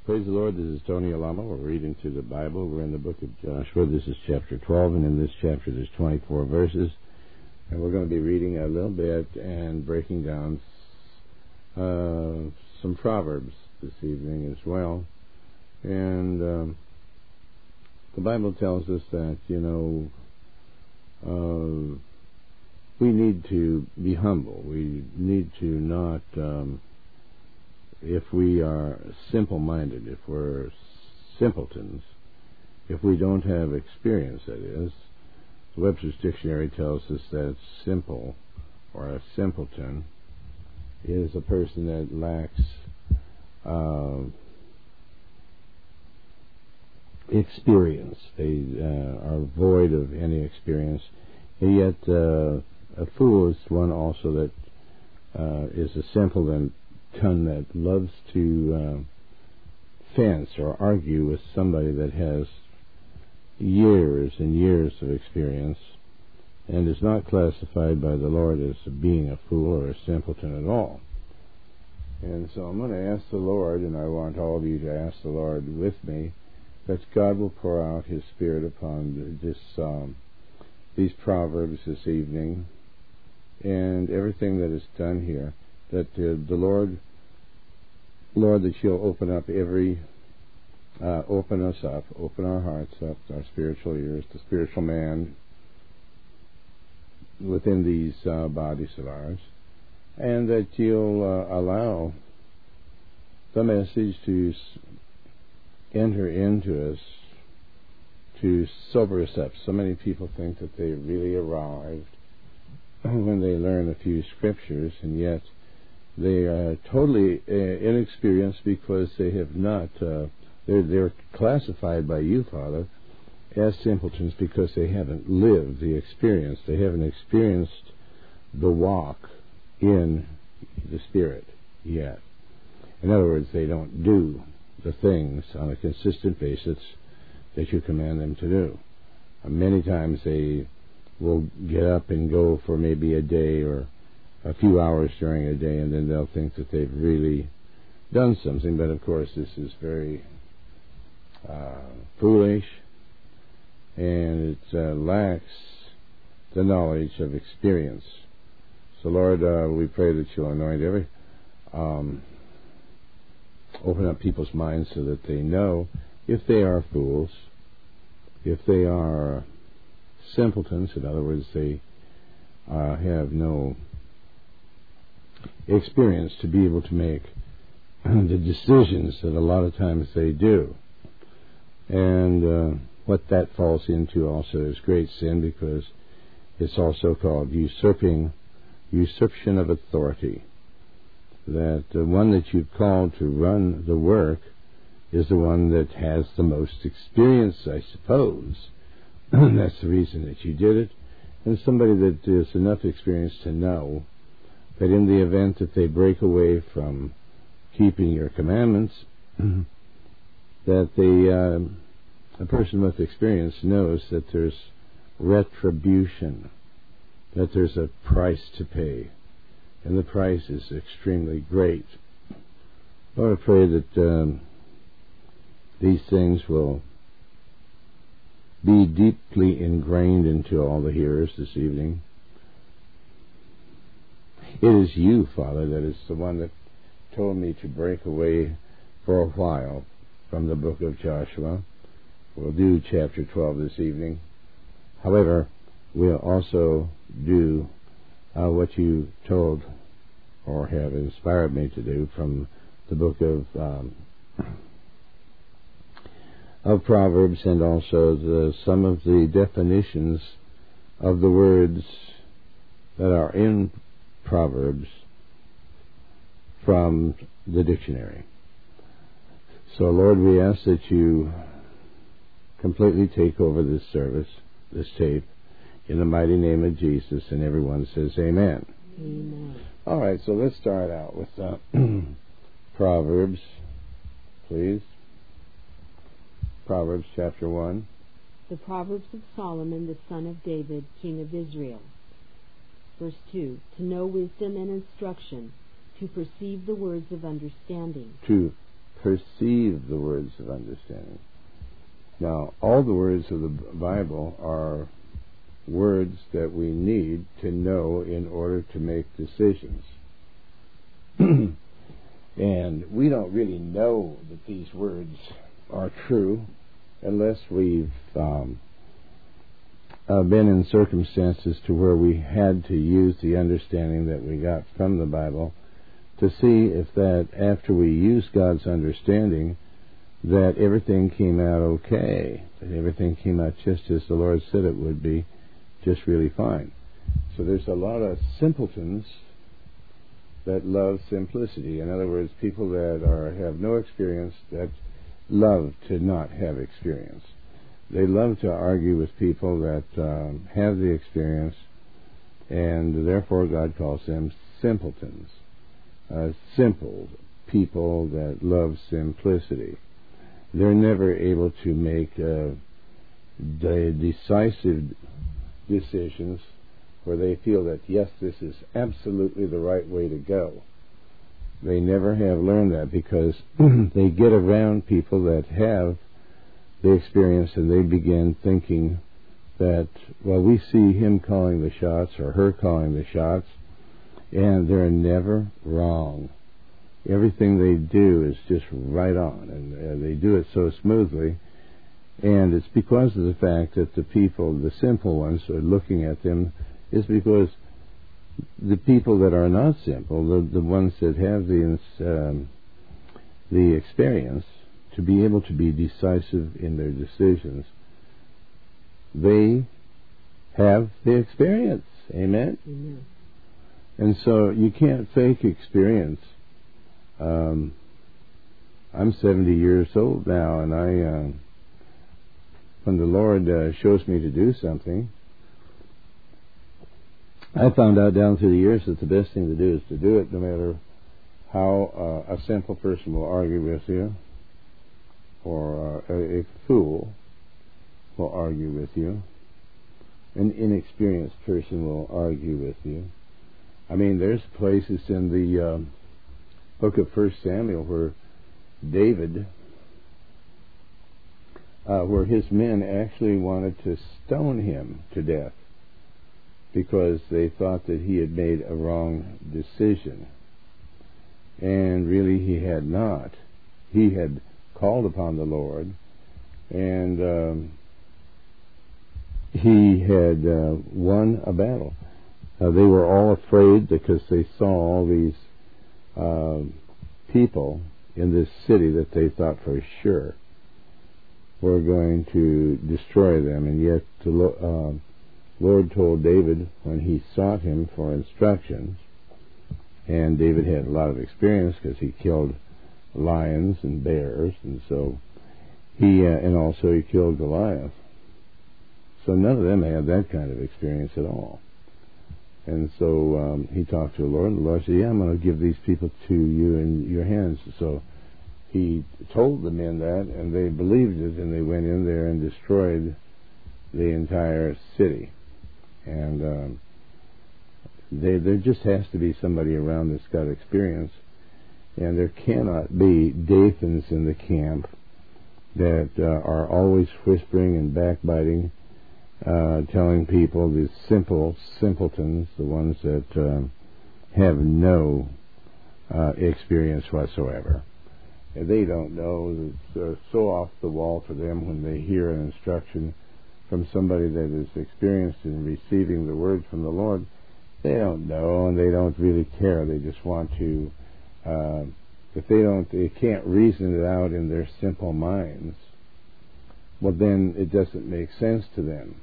Praise the Lord. This is Tony Alamo. We're reading through the Bible. We're in the book of Joshua. This is chapter 12, and in this chapter there's 24 verses. And we're going to be reading a little bit and breaking down some Proverbs this evening as well. And the Bible tells us that, we need to be humble. We need to not... if we are simple-minded, if we're simpletons, if we don't have experience, that is, Webster's Dictionary tells us that simple or a simpleton is a person that lacks experience. They are void of any experience. And yet a fool is one also that is a simpleton that loves to fence or argue with somebody that has years and years of experience and is not classified by the Lord as being a fool or a simpleton at all. And so I'm going to ask the Lord, and I want all of you to ask the Lord with me, that God will pour out His Spirit upon these Proverbs this evening and everything that is done here, that the Lord, that You'll open up open us up, open our hearts up, our spiritual ears, the spiritual man within these bodies of ours, and that You'll allow the message to enter into us, to sober us up. So many people think that they really arrived when they learn a few scriptures, and yet they are totally inexperienced because they have not, they're classified by You, Father, as simpletons because they haven't lived the experience. They haven't experienced the walk in the Spirit yet. In other words, they don't do the things on a consistent basis that You command them to do. Many times they will get up and go for maybe a day or a few hours during a day, and then they'll think that they've really done something. But of course this is very foolish, and it lacks the knowledge of experience. So Lord, we pray that You'll anoint open up people's minds so that they know if they are fools, if they are simpletons. In other words, they have no experience to be able to make the decisions that a lot of times they do. And what that falls into also is great sin, because it's also called usurpation of authority. That the one that You've called to run the work is the one that has the most experience, I suppose. That's the reason that You did it. And somebody that has enough experience to know that in the event that they break away from keeping Your commandments, that a person with experience knows that there's retribution, that there's a price to pay, and the price is extremely great. Lord, I pray that these things will be deeply ingrained into all the hearers this evening. It is You, Father, that is the one that told me to break away for a while from the book of Joshua. We'll do chapter 12 this evening. However, we'll also do what You told or have inspired me to do from the book of Proverbs, and also some of the definitions of the words that are in Proverbs from the dictionary. So, Lord, we ask that You completely take over this service, this tape, in the mighty name of Jesus, and everyone says amen. Amen. All right, so let's start out with Proverbs, please. Proverbs chapter 1. The Proverbs of Solomon, the son of David, king of Israel. Verse 2. To know wisdom and instruction, to perceive the words of understanding. To perceive the words of understanding. Now, all the words of the Bible are words that we need to know in order to make decisions. And we don't really know that these words are true unless we've been in circumstances to where we had to use the understanding that we got from the Bible to see if that after we used God's understanding that everything came out okay, that everything came out just as the Lord said it would be, just really fine. So there's a lot of simpletons that love simplicity. In other words, people that have no experience, that love to not have experience. They love to argue with people that have the experience, and therefore God calls them simpletons. Simple people that love simplicity. They're never able to make decisive decisions where they feel that, yes, this is absolutely the right way to go. They never have learned that because they get around people that have the experience and they begin thinking that, well, we see him calling the shots or her calling the shots, and they're never wrong. Everything they do is just right on, and they do it so smoothly. And it's because of the fact that the people, the simple ones, are looking at them, is because the people that are not simple, the ones that have the experience to be able to be decisive in their decisions, they have the experience. Amen? Amen. And so you can't fake experience. I'm 70 years old now, and when the Lord shows me to do something, I found out down through the years that the best thing to do is to do it, no matter how a simple person will argue with you, or a fool will argue with you. An inexperienced person will argue with you. I mean, there's places in the book of 1 Samuel where David, where his men actually wanted to stone him to death because they thought that he had made a wrong decision. And really he had not. He had called upon the Lord, and he had won a battle. They were all afraid because they saw all these people in this city that they thought for sure were going to destroy them. And yet the Lord told David when he sought him for instructions, and David had a lot of experience because he killed lions and bears, and so and also he killed Goliath. So none of them had that kind of experience at all. And so he talked to the Lord, and the Lord said, yeah, I'm going to give these people to you in your hands. So he told the men that, and they believed it, and they went in there and destroyed the entire city. And there just has to be somebody around that's got experience, and there cannot be Dathans in the camp that are always whispering and backbiting, telling people, these simpletons, the ones that have no experience whatsoever. And they don't know. It's so off the wall for them when they hear an instruction from somebody that is experienced in receiving the word from the Lord. They don't know, and they don't really care. They just want to, if they can't reason it out in their simple minds, well, then it doesn't make sense to them.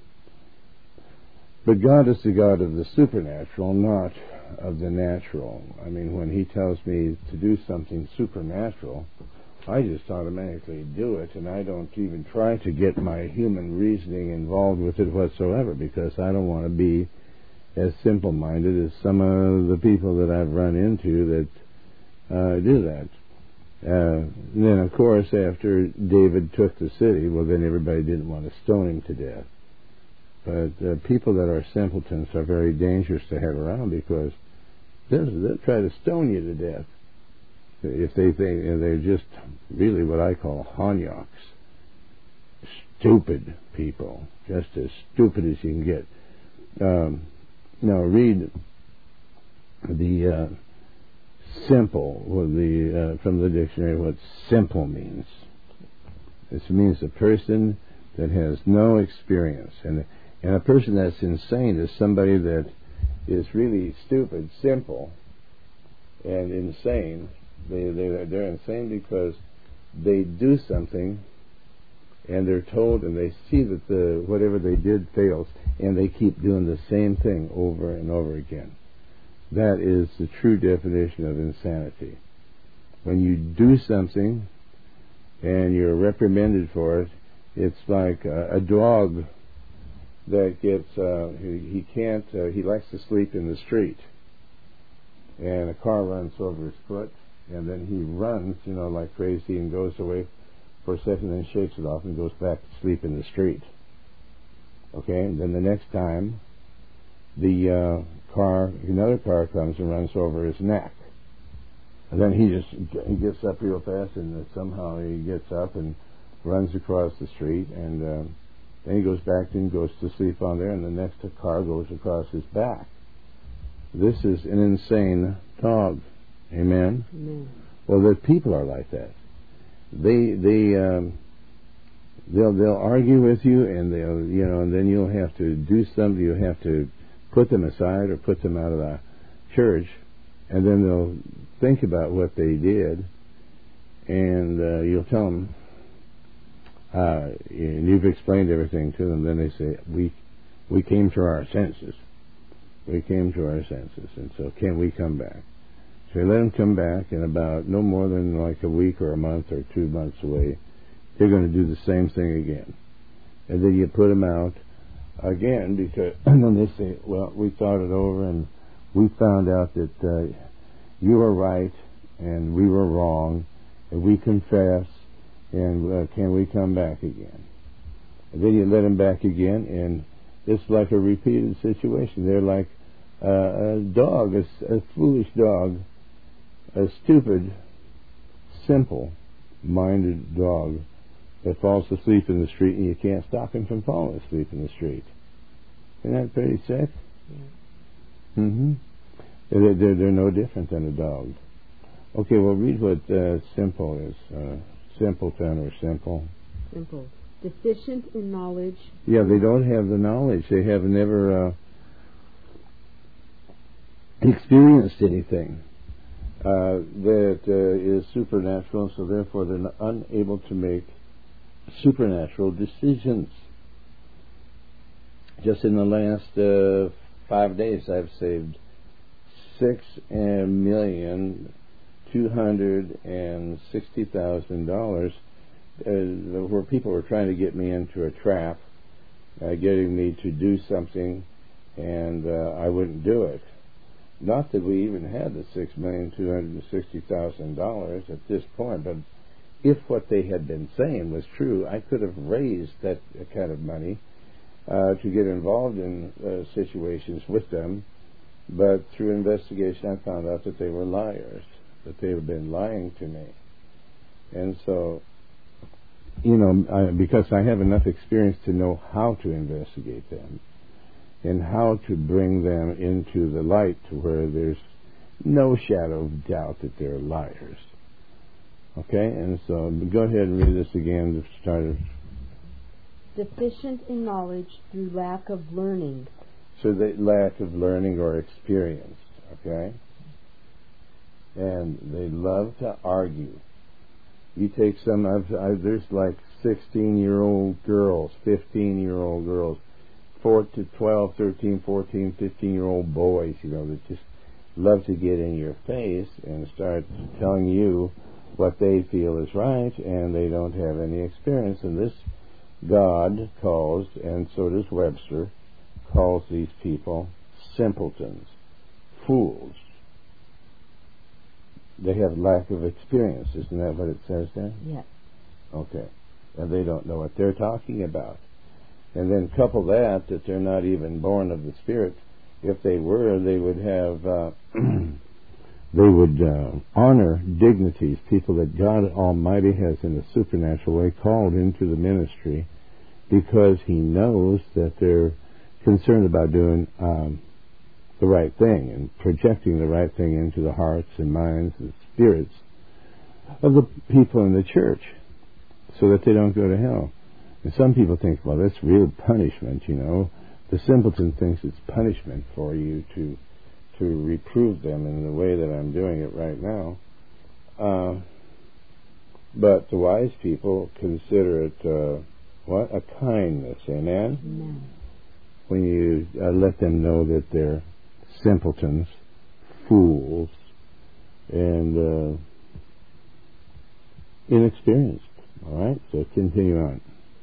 But God is the God of the supernatural, not of the natural. I mean, when He tells me to do something supernatural, I just automatically do it, and I don't even try to get my human reasoning involved with it whatsoever, because I don't want to be as simple-minded as some of the people that I've run into that do that. Then, of course, after David took the city, well, then everybody didn't want to stone him to death. But people that are simpletons are very dangerous to have around, because they'll try to stone you to death. if they think they're just really what I call honyaks, stupid people, just as stupid as you can get. Now read the simple, from the dictionary, what simple means. This means a person that has no experience, and a person that's insane is somebody that is really stupid, simple, and insane. They're insane because they do something, and they're told, and they see that whatever they did fails, and they keep doing the same thing over and over again. That is the true definition of insanity. When you do something and you're reprimanded for it, it's like a dog that gets he likes to sleep in the street, and a car runs over his foot, and then he runs, like crazy, and goes away for a second, then shakes it off and goes back to sleep in the street. Okay, and then the next time another car comes and runs over his neck, and then he gets up real fast, and somehow he gets up and runs across the street, and then he goes back and goes to sleep on there, and the next car goes across his back. This is an insane dog. Amen? Amen. Well, the people are like that. They'll argue with you, and and then you'll have to do something. You have to put them aside or put them out of the church, and then they'll think about what they did, and you'll tell them, and you've explained everything to them. Then they say, we came to our senses. We came to our senses, and so can we come back? So you let them come back, and about no more than like a week or a month or 2 months away, they're going to do the same thing again. And then you put them out again, and then they say, well, we thought it over, and we found out that you were right, and we were wrong, and we confess, and can we come back again? And then you let them back again, and it's like a repeated situation. They're like a dog, a foolish dog, a stupid, simple-minded dog that falls asleep in the street, and you can't stop him from falling asleep in the street. Isn't that pretty sick? Yeah. Mm-hmm. They're no different than a dog. Okay, well, read what simple is. Simpleton or simple. Simple. Deficient in knowledge. Yeah, they don't have the knowledge. They have never experienced anything that is supernatural, so therefore they're unable to make supernatural decisions. Just in the last 5 days, I've saved $6,260,000 where people were trying to get me into a trap, getting me to do something, and I wouldn't do it. Not that we even had the $6,260,000 at this point, but if what they had been saying was true, I could have raised that kind of money to get involved in situations with them. But through investigation, I found out that they were liars, that they had been lying to me. And so, because I have enough experience to know how to investigate them and how to bring them into the light to where there's no shadow of doubt that they're liars. Okay, and so go ahead and read this again to start it. Deficient in knowledge through lack of learning. So the lack of learning or experience, okay? And they love to argue. You take some, there's like 16-year-old girls, 15-year-old girls, 4 to 12, 13, 14, 15-year-old boys, that just love to get in your face and start telling you what they feel is right, and they don't have any experience. And this God calls, and so does Webster, calls these people simpletons, fools. They have lack of experience. Isn't that what it says there? Yes. Okay. And they don't know what they're talking about. And then couple that they're not even born of the Spirit. If they were, they would have they would honor dignities, people that God Almighty has in a supernatural way called into the ministry, because He knows that they're concerned about doing the right thing and projecting the right thing into the hearts and minds and spirits of the people in the church, so that they don't go to hell. And some people think, well, that's real punishment, you know. The simpleton thinks it's punishment for you to reprove them in the way that I'm doing it right now. But the wise people consider it a kindness, amen? Amen. When you let them know that they're simpletons, fools, and inexperienced. All right, so continue on.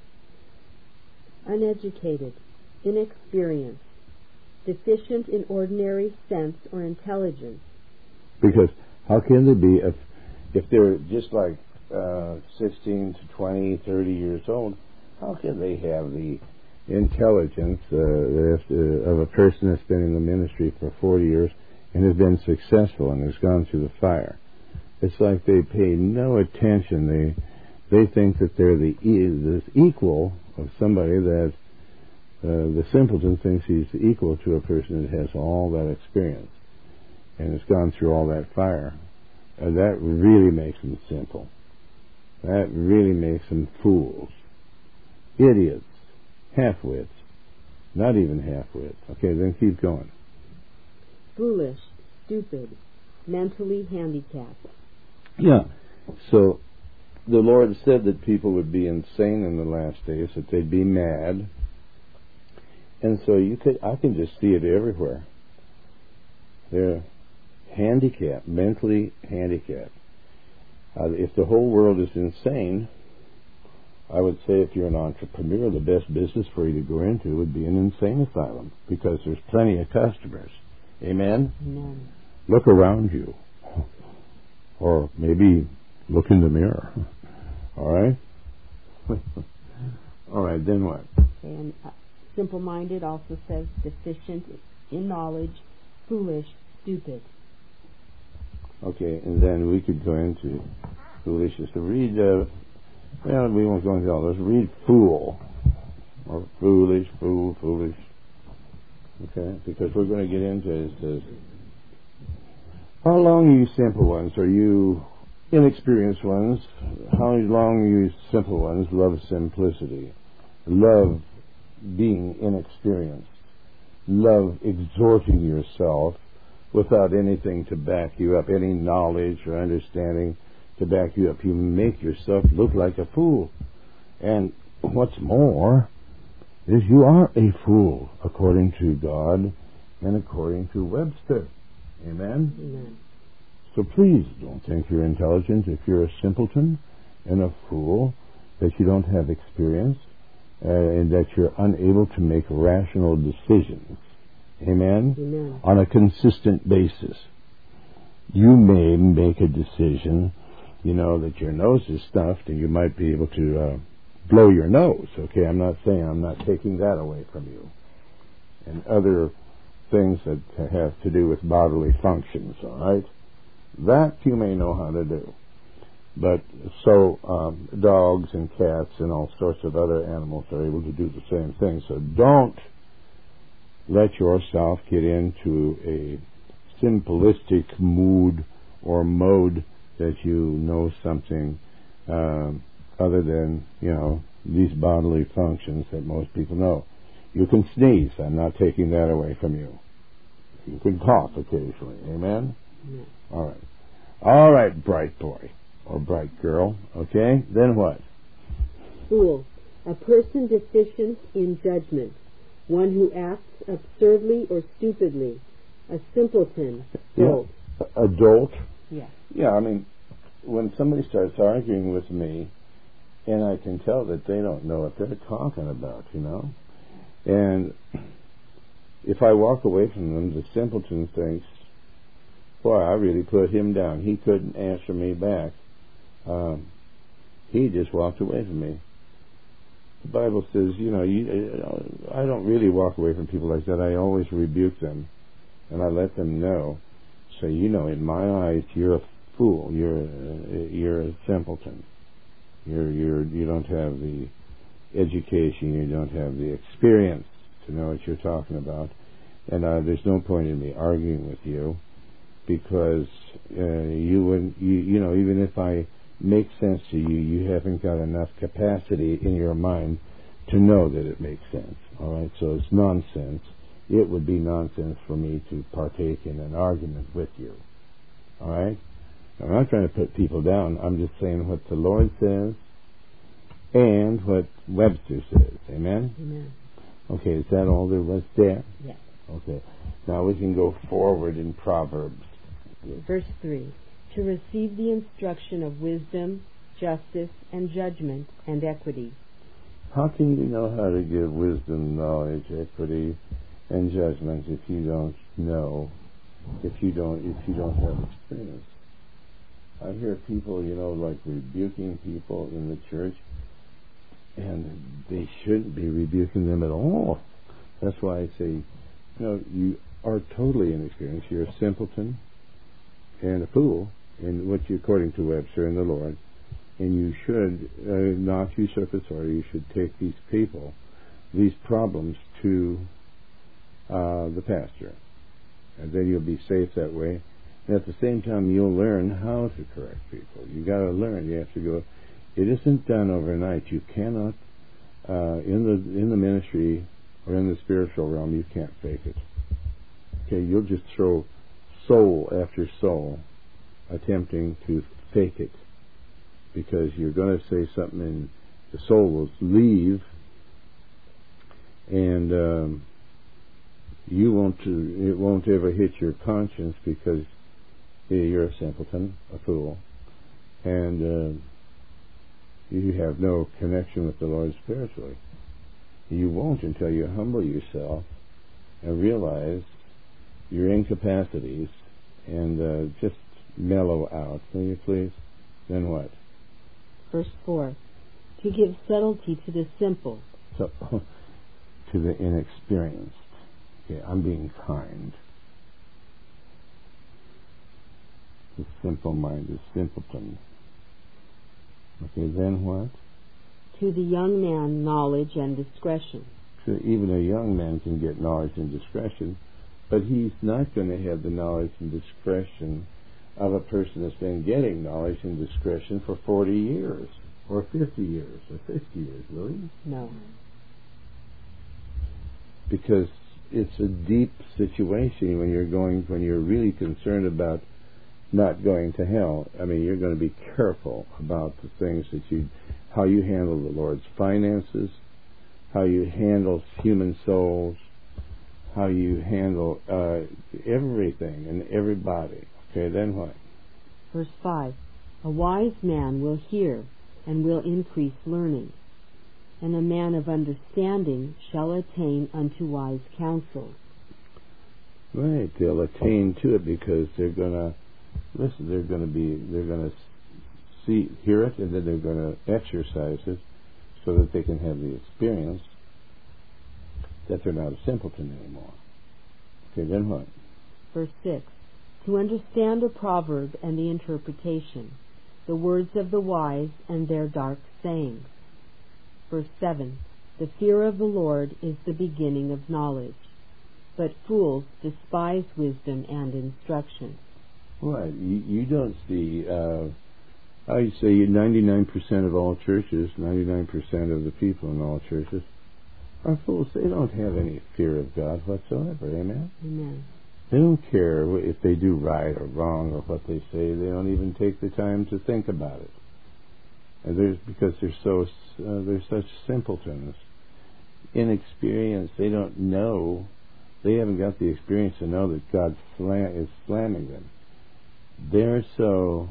Uneducated, inexperienced, deficient in ordinary sense or intelligence. Because how can they be if they're just like 16 to 20, 30 years old? How can they have the intelligence of a person that's been in the ministry for 40 years and has been successful and has gone through the fire? It's like they pay no attention. They think that they're the equal of somebody that the simpleton thinks he's equal to a person that has all that experience and has gone through all that fire. That really makes them simple. That really makes them fools, idiots, half-wits, not even half-wits. Okay, then keep going. Foolish, stupid, mentally handicapped. Yeah, so the Lord said that people would be insane in the last days, that they'd be mad. And so I can just see it everywhere. They're handicapped, mentally handicapped. If the whole world is insane, I would say if you're an entrepreneur, the best business for you to go into would be an insane asylum, because there's plenty of customers. Amen? Amen. Look around you. Or maybe look in the mirror. All right? All right, then what? And simple-minded also says deficient in knowledge, foolish, stupid. Okay, and then we could go into foolishness. So read, well, we won't go into all those. Read fool, or foolish, fool, foolish. Okay, because we're going to get into it. It says, how long, you simple ones, are you inexperienced ones? How long, you simple ones, love simplicity, love being inexperienced, love exhorting yourself without anything to back you up, any knowledge or understanding to back you up. You make yourself look like a fool. And what's more is you are a fool according to God and according to Webster. Amen? Amen. So please don't think you're intelligent if you're a simpleton and a fool, that you don't have experience, and that you're unable to make rational decisions. Amen? Amen. On a consistent basis. You may make a decision, you know, that your nose is stuffed and you might be able to blow your nose. Okay, I'm not saying, I'm not taking that away from you. And other things that have to do with bodily functions, all right? That you may know how to do. But so dogs and cats and all sorts of other animals are able to do the same thing. So don't let yourself get into a simplistic mood or mode that you know something other than, you know, these bodily functions that most people know. You can sneeze. I'm not taking that away from you. You can cough occasionally. Amen? Amen. All right. All right, bright boy or bright girl. Okay? Then what? Fool, a person deficient in judgment, one who acts absurdly or stupidly, a simpleton, dolt. Yeah. A dolt? Yes. Yeah, I mean, when somebody starts arguing with me, and I can tell that they don't know what they're talking about, you know? And if I walk away from them, the simpleton thinks, boy, I really put him down. He couldn't answer me back. He just walked away from me. The Bible says, you know, I don't really walk away from people like that. I always rebuke them, and I let them know, say, in my eyes, you're a fool. You're a simpleton. You don't have the education. You don't have the experience to know what you're talking about. And there's no point in me arguing with you, because even if I make sense to you, you haven't got enough capacity in your mind to know that it makes sense. All right, so it's nonsense. It would be nonsense for me to partake in an argument with you. All right? I'm not trying to put people down. I'm just saying what the Lord says and what Webster says. Amen? Amen. Okay, is that all there was there? Yes. Okay. Now we can go forward in Proverbs. Verse 3. To receive the instruction of wisdom, justice, and judgment, and equity. How can you know how to give wisdom, knowledge, equity, and judgment if you don't know, if you don't have experience? I hear people, like rebuking people in the church, and they shouldn't be rebuking them at all. That's why I say, you are totally inexperienced. You're a simpleton and a fool, according to Webster and the Lord. And you should not usurp authority. You should take these people, these problems, to the pastor. And then you'll be safe that way. And at the same time, you'll learn how to correct people. You got to learn. You have to go. It isn't done overnight. You cannot, in the ministry or in the spiritual realm, you can't fake it. Okay, you'll just throw soul after soul attempting to fake it, because you're going to say something and the soul will leave, and it won't ever hit your conscience, because you're a simpleton, a fool, and you have no connection with the Lord spiritually. You won't until you humble yourself and realize your incapacities and just mellow out. Will you please? Then what? Verse 4. To give subtlety to the simple. So, to the inexperienced. Okay, I'm being kind. The simple mind is simpleton. Okay, then what? To the young man, knowledge and discretion. So even a young man can get knowledge and discretion, but he's not going to have the knowledge and discretion of a person that's been getting knowledge and discretion for 40 years, or 50 years, or 60 years, will he? No. Because it's a deep situation when you're really concerned about not going to hell. I mean, you're going to be careful about the things how you handle the Lord's finances, how you handle human souls, how you handle everything and everybody. Okay, then what? Verse 5. A wise man will hear and will increase learning, and a man of understanding shall attain unto wise counsel. Right, they'll attain to it because they're going to listen. They're going to hear it, and then they're going to exercise it so that they can have the experience that they're not a simpleton anymore. Okay, then what? Verse 6. To understand a proverb and the interpretation, the words of the wise and their dark sayings. Verse 7. The fear of the Lord is the beginning of knowledge, but fools despise wisdom and instruction. Right. You don't see, I say 99% of all churches, 99% of the people in all churches are fools. They don't have any fear of God whatsoever. Amen? Amen. They don't care if they do right or wrong or what they say. They don't even take the time to think about it. And because they're such simpletons, inexperienced. They don't know. They haven't got the experience to know that God is slamming them. They're so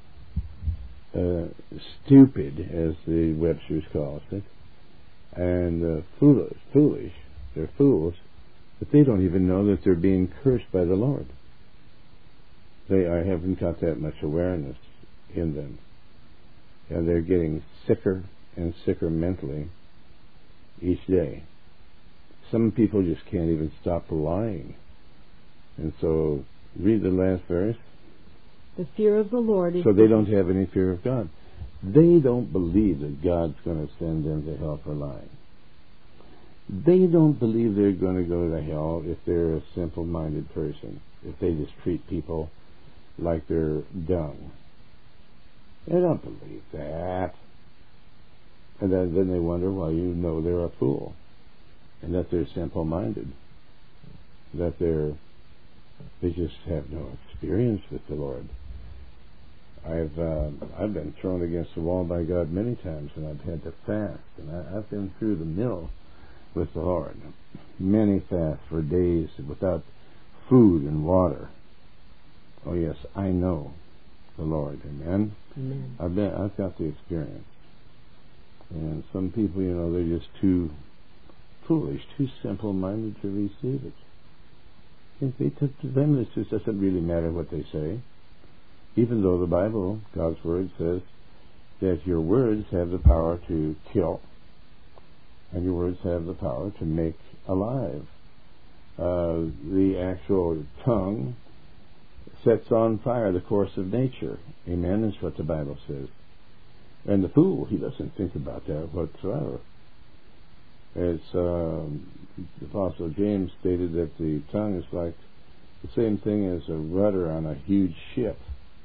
stupid, as the Webster's calls it, and foolish. They're fools, but they don't even know that they're being cursed by the Lord. They haven't got that much awareness in them, and they're getting sicker and sicker mentally each day. Some people just can't even stop lying, and so Read the last verse. The fear of the Lord is... So they don't have any fear of God. They don't believe that God's going to send them to hell for lying. They don't believe they're going to go to hell if they're a simple-minded person, if they just treat people like they're dung. They don't believe that. And then they wonder why you know they're a fool, and that they're simple-minded, that they just have no experience with the Lord. I've been thrown against the wall by God many times, and I've had to fast, and I've been through the mill with the Lord. Many fasts for days without food and water. Oh yes, I know the Lord. Amen. Amen. I've got the experience. And some people, they're just too foolish, too simple-minded to receive it. To them, it just doesn't really matter what they say. Even though the Bible, God's Word, says that your words have the power to kill, and your words have the power to make alive. The actual tongue sets on fire the course of nature. Amen, is what the Bible says. And the fool, he doesn't think about that whatsoever. It's the Apostle James stated that the tongue is like the same thing as a rudder on a huge ship.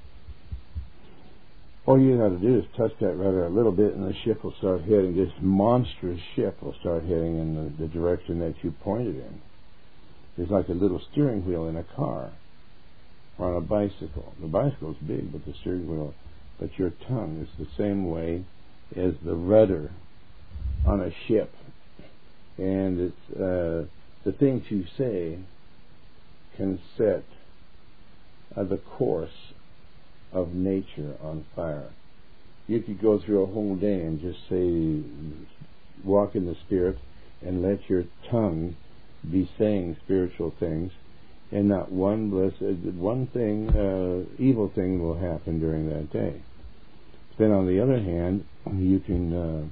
All you got to do is touch that rudder a little bit, and the ship will start heading. This monstrous ship will start heading in the direction that you pointed in. It's like a little steering wheel in a car or on a bicycle. The bicycle's big, but the steering wheel. But your tongue is the same way as the rudder on a ship. And it's the things you say can set the course of nature on fire. You could go through a whole day and just say, walk in the Spirit, and let your tongue be saying spiritual things, and not one evil thing will happen during that day. Then on the other hand, you can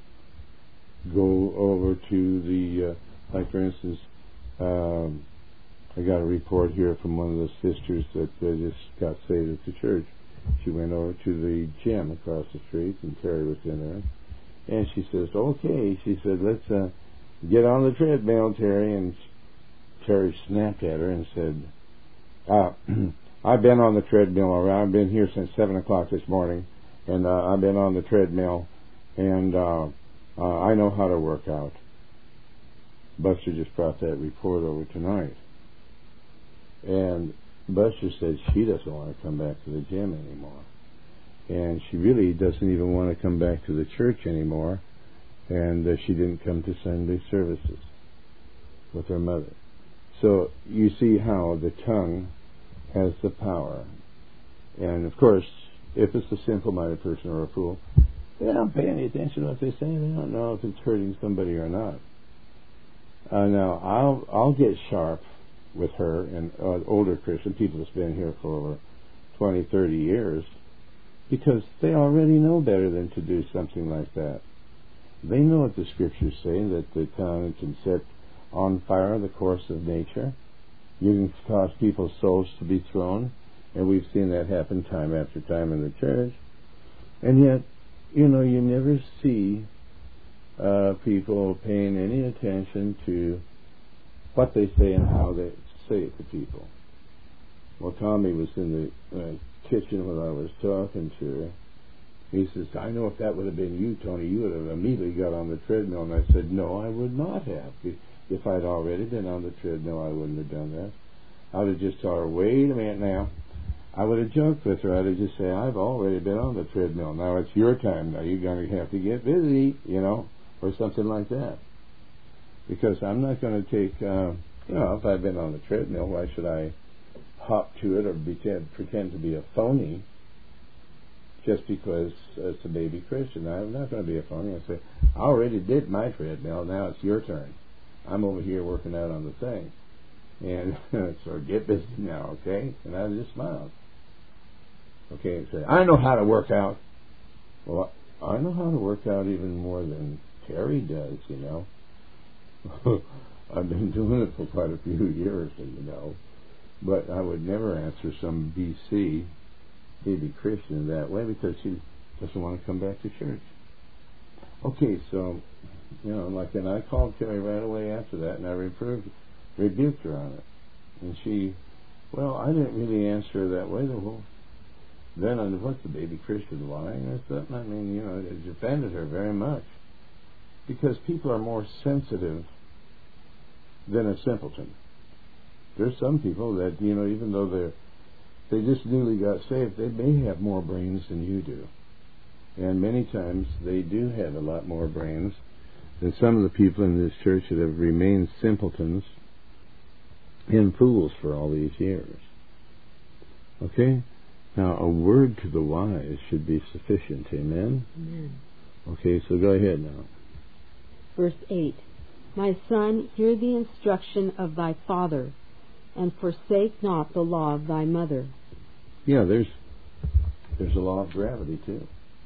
go over to the, like for instance, I got a report here from one of the sisters that just got saved at the church. She went over to the gym across the street, and Terry was in there. And she says, okay, she said, let's get on the treadmill, Terry. And Terry snapped at her and said, I've been on the treadmill already. I've been here since 7 o'clock this morning, and I've been on the treadmill, and I know how to work out. Buster just brought that report over tonight. And Buster said she doesn't want to come back to the gym anymore. And she really doesn't even want to come back to the church anymore. And she didn't come to Sunday services with her mother. So you see how the tongue has the power. And of course, if it's a simple-minded person or a fool, they don't pay any attention to what they say. They don't know if it's hurting somebody or not. Now, I'll get sharp with her and older Christian people that's been here for over 20, 30 years, because they already know better than to do something like that. They know what the Scriptures say, that the tongue can set on fire the course of nature. You can cause people's souls to be thrown, and we've seen that happen time after time in the church. And yet, you never see people paying any attention to what they say and how they say it to people. Well, Tommy was in the kitchen when I was talking to her. He says, I know if that would have been you, Tony, you would have immediately got on the treadmill. And I said, no, I would not have. If I'd already been on the treadmill, I wouldn't have done that. I would have just told her, wait a minute now. I would have joked with her. I'd have just said, I've already been on the treadmill. Now it's your time. Now you're going to have to get busy, or something like that. Because I'm not going to take, if I've been on the treadmill, why should I hop to it or pretend to be a phony just because it's a baby Christian? I'm not going to be a phony. I say, I already did my treadmill. Now it's your turn. I'm over here working out on the thing. And so get busy now, okay? And I just smiled. Okay, and say, I know how to work out. Well, I know how to work out even more than Terry does, I've been doing it for quite a few years, But I would never answer some BC baby Christian that way because she doesn't want to come back to church. Okay, so, and I called Terry right away after that, and I rebuked her on it. And she, I didn't really answer her that way. Then what's the baby Christian lying or something? I mean, it offended her very much. Because people are more sensitive than a simpleton. There's some people that, even though they just newly got saved, they may have more brains than you do. And many times they do have a lot more brains than some of the people in this church that have remained simpletons and fools for all these years. Okay? Now, a word to the wise should be sufficient. Amen? Amen. Okay, so go ahead now. Verse 8. My son, hear the instruction of thy father, and forsake not the law of thy mother. Yeah, there's a law of gravity, too.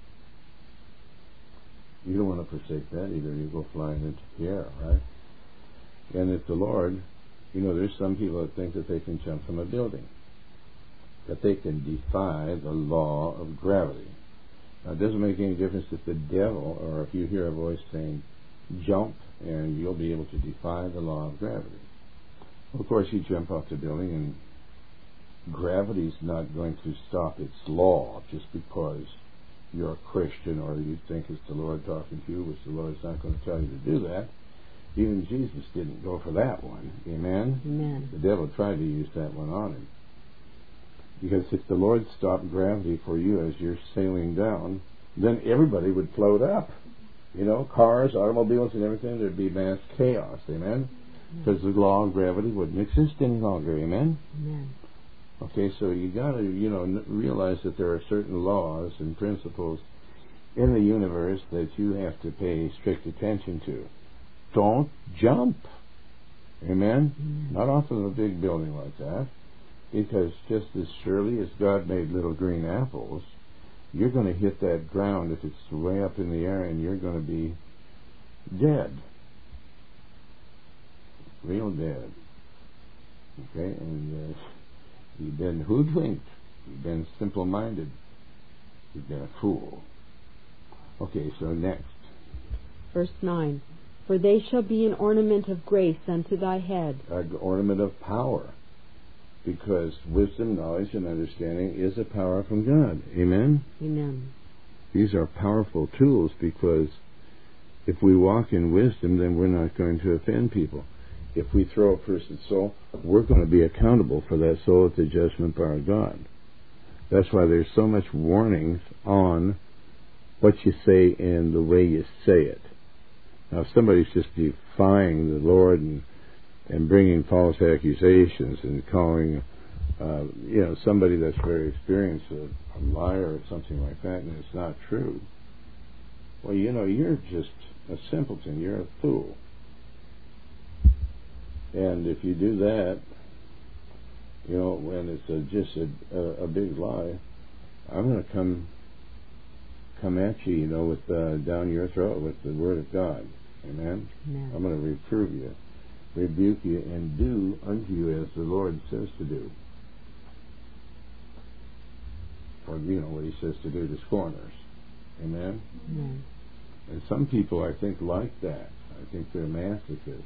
You don't want to forsake that either. You go flying into the air, right? And if the Lord, there's some people that think that they can jump from a building, that they can defy the law of gravity. Now, it doesn't make any difference if the devil, or if you hear a voice saying, jump, and you'll be able to defy the law of gravity. Of course, you jump off the building, and gravity's not going to stop its law just because you're a Christian or you think it's the Lord talking to you, which the Lord's not going to tell you to do that. Even Jesus didn't go for that one. Amen? Amen. The devil tried to use that one on him. Because if the Lord stopped gravity for you as you're sailing down, then everybody would float up. Cars, automobiles, and everything, there'd be mass chaos. Amen? Because the law of gravity wouldn't exist any longer. Amen? Amen. Okay, so you got to, realize that there are certain laws and principles in the universe that you have to pay strict attention to. Don't jump. Amen? Not off of a big building like that, because just as surely as God made little green apples, you're going to hit that ground if it's way up in the air, and you're going to be dead. Real dead. Okay, and you've been hoodwinked. You've been simple-minded. You've been a fool. Okay, so next. Verse 9. For they shall be an ornament of grace unto thy head. An ornament of power. Because wisdom, knowledge, and understanding is a power from God. Amen? Amen. These are powerful tools, because if we walk in wisdom, then we're not going to offend people. If we throw a person's soul, we're going to be accountable for that soul at the judgment bar of God. That's why there's so much warnings on what you say and the way you say it. Now, if somebody's just defying the Lord and bringing false accusations and calling, somebody that's very experienced a liar or something like that, and it's not true, well, you're just a simpleton. You're a fool. And if you do that, when it's just a big lie, I'm going to come at you, with down your throat with the Word of God. Amen? Amen. I'm going to reprove you, rebuke you, and do unto you as the Lord says to do. Or, what He says to do to scorners. Amen? Amen. And some people, I think, like that. I think they're masochists.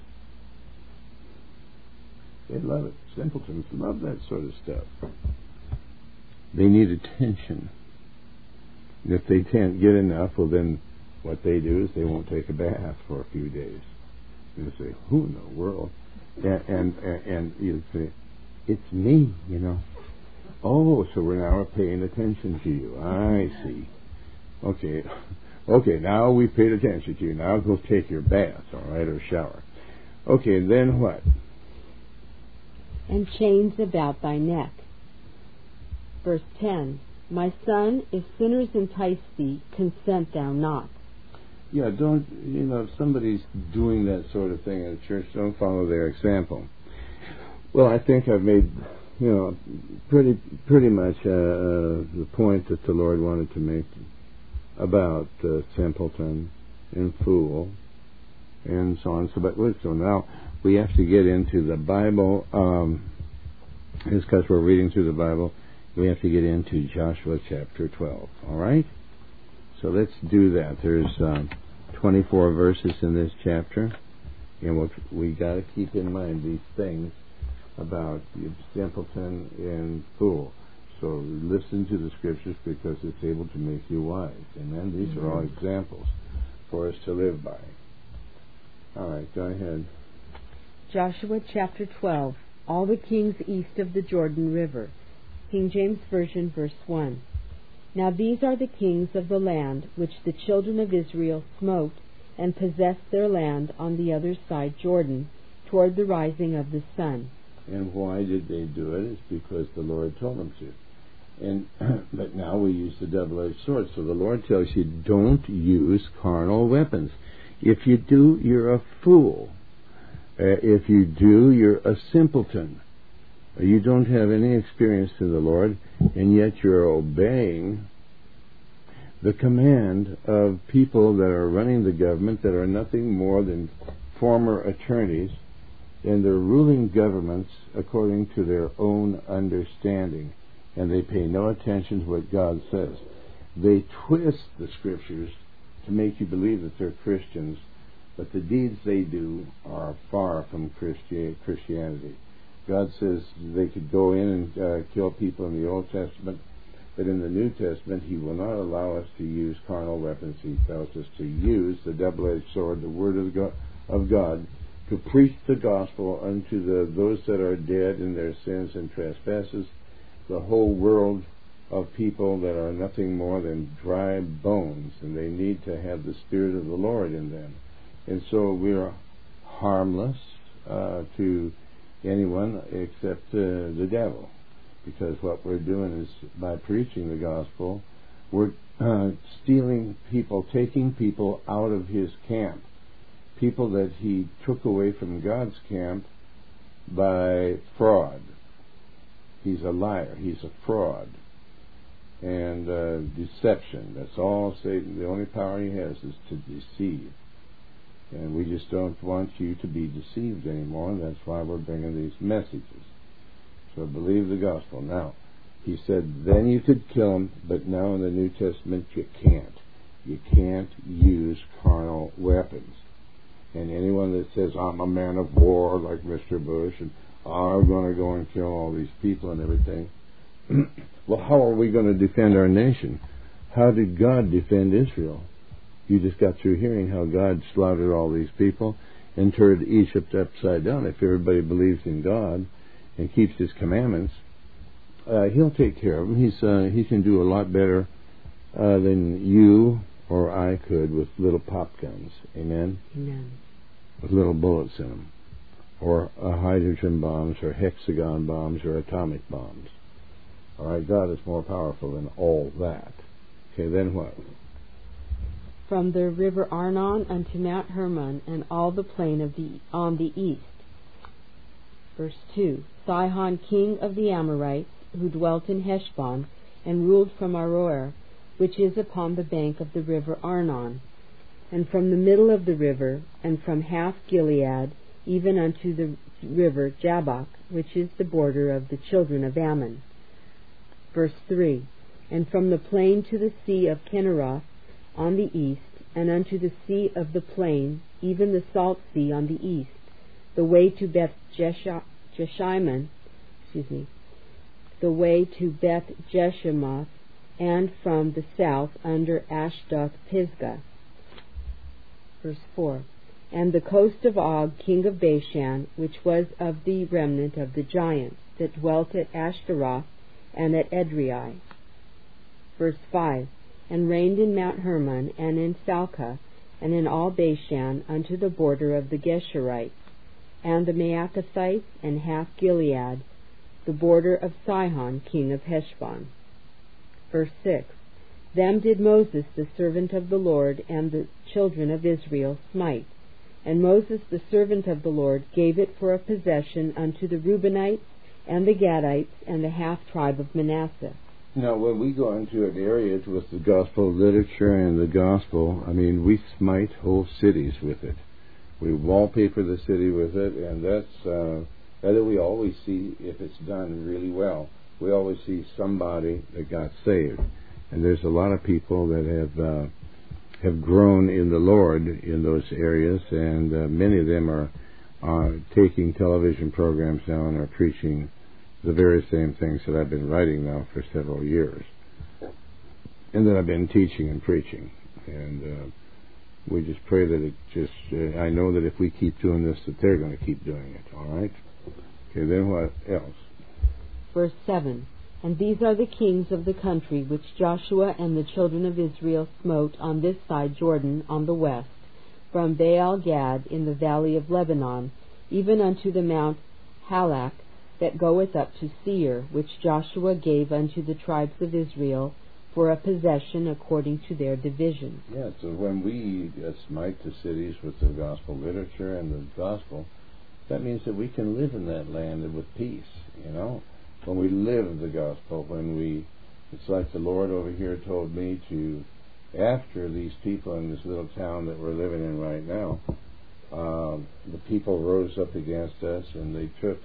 They love it. Simpletons love that sort of stuff. They need attention. And if they can't get enough, well, then what they do is they won't take a bath for a few days. They'll say, who in the world? And you'll say, it's me, Oh, so we're now paying attention to you. I see. Okay, now we've paid attention to you. Now go take your bath, all right, or shower. Okay, then what? And chains about thy neck. Verse 10. My son, if sinners entice thee, consent thou not. Yeah, don't, if somebody's doing that sort of thing in a church, don't follow their example. Well, I think I've made, pretty much the point that the Lord wanted to make about simpleton and fool and so on. So now we have to get into the Bible Just because we're reading through the Bible, we have to get into Joshua chapter 12. All right? So let's do that. There's 24 verses in this chapter, and we got to keep in mind these things about simpleton and fool. So listen to the scriptures because it's able to make you wise. Amen? These are all examples for us to live by. All right, go ahead. Joshua chapter 12. All the kings east of the Jordan River. King James Version, verse 1. Now these are the kings of the land which the children of Israel smote and possessed their land on the other side Jordan, toward the rising of the sun. And why did they do it? It's because the Lord told them to. But now we use the double-edged sword. So the Lord tells you, don't use carnal weapons. If you do, you're a fool. If you do, you're a simpleton. You don't have any experience in the Lord, and yet you're obeying the command of people that are running the government that are nothing more than former attorneys, and they're ruling governments according to their own understanding, and they pay no attention to what God says. They twist the scriptures to make you believe that they're Christians, but the deeds they do are far from Christianity. God says they could go in and kill people in the Old Testament, but in the New Testament He will not allow us to use carnal weapons. He tells us to use the double-edged sword, the Word of God, to preach the gospel unto those that are dead in their sins and trespasses, the whole world of people that are nothing more than dry bones, and they need to have the Spirit of the Lord in them. And so we are harmless to anyone except the devil, because what we're doing is, by preaching the gospel, we're stealing people, taking people out of His camp, people that He took away from God's camp by fraud. He's a liar. He's a fraud. And deception. That's all Satan. The only power he has is to deceive. And we just don't want you to be deceived anymore, and that's why we're bringing these messages. So believe the gospel. Now, He said then you could kill them, but now in the New Testament you can't. You can't use carnal weapons. And anyone that says, I'm a man of war, like Mr. Bush, and I'm going to go and kill all these people and everything, well, how are we going to defend our nation? How did God defend Israel? You just got through hearing how God slaughtered all these people and turned Egypt upside down. If everybody believes in God and keeps His commandments, He'll take care of them. He can do a lot better than you or I could with little pop guns. Amen? Amen. With little bullets in them. Or hydrogen bombs or hexagon bombs or atomic bombs. All right, God is more powerful than all that. Okay, then what? From the river Arnon unto Mount Hermon and all the plain on the east. Verse 2. Sihon, king of the Amorites, who dwelt in Heshbon, and ruled from Aroer, which is upon the bank of the river Arnon, and from the middle of the river, and from half Gilead, even unto the river Jabbok, which is the border of the children of Ammon. Verse 3. And from the plain to the sea of Kinneroth on the east, and unto the sea of the plain, even the salt sea on the east, the way to Beth Jeshimon, the way to Beth Jeshimoth, and from the south under Ashdoth Pisgah. Verse 4. And the coast of Og, king of Bashan, which was of the remnant of the giants, that dwelt at Ashtaroth and at Edrei. Verse 5. And reigned in Mount Hermon, and in Salcah, and in all Bashan, unto the border of the Geshurites, and the Maacathites, and half Gilead, the border of Sihon, king of Heshbon. Verse 6. Them did Moses, the servant of the Lord, and the children of Israel smite. And Moses, the servant of the Lord, gave it for a possession unto the Reubenites, and the Gadites, and the half-tribe of Manasseh. Now, when we go into an area with the gospel literature and the gospel, we smite whole cities with it. We wallpaper the city with it, and that's Rather, we always see, if it's done really well, we always see somebody that got saved. And there's a lot of people that have grown in the Lord in those areas, and many of them are taking television programs now and are preaching the very same things that I've been writing now for several years, and that I've been teaching and preaching. And we just pray that it just, I know that if we keep doing this, that they're going to keep doing it, all right? Okay, then what else? Verse 7. And these are the kings of the country which Joshua and the children of Israel smote on this side Jordan on the west, from Baal-Gad in the valley of Lebanon, even unto the Mount Halak that goeth up to Seir, which Joshua gave unto the tribes of Israel for a possession according to their divisions. Yeah, so when we smite the cities with the gospel literature and the gospel, that means that we can live in that land with peace, you know. When we live the gospel, it's like the Lord over here told me to, after these people in this little town that we're living in right now, the people rose up against us, and they took,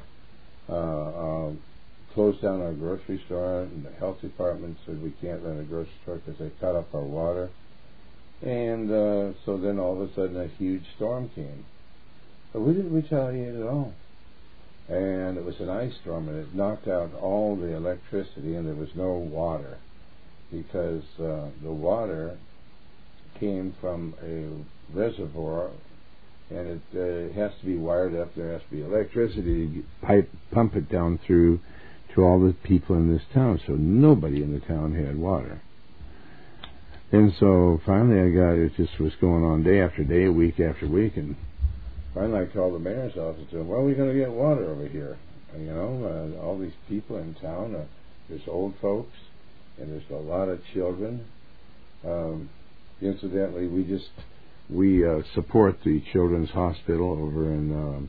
closed down our grocery store, and the health department said we can't run a grocery store because they cut up our water. And so then all of a sudden a huge storm came. But we didn't retaliate at all. And it was an ice storm, and it knocked out all the electricity, and there was no water, because the water came from a reservoir, and it has to be wired up. There has to be electricity to pump it down through to all the people in this town, so nobody in the town had water. And so finally it just was going on day after day, week after week, and finally I called the mayor's office and said, well, are we going to get water over here? And, you know, all these people in town, there's old folks, and there's a lot of children. Incidentally, we support the Children's Hospital over in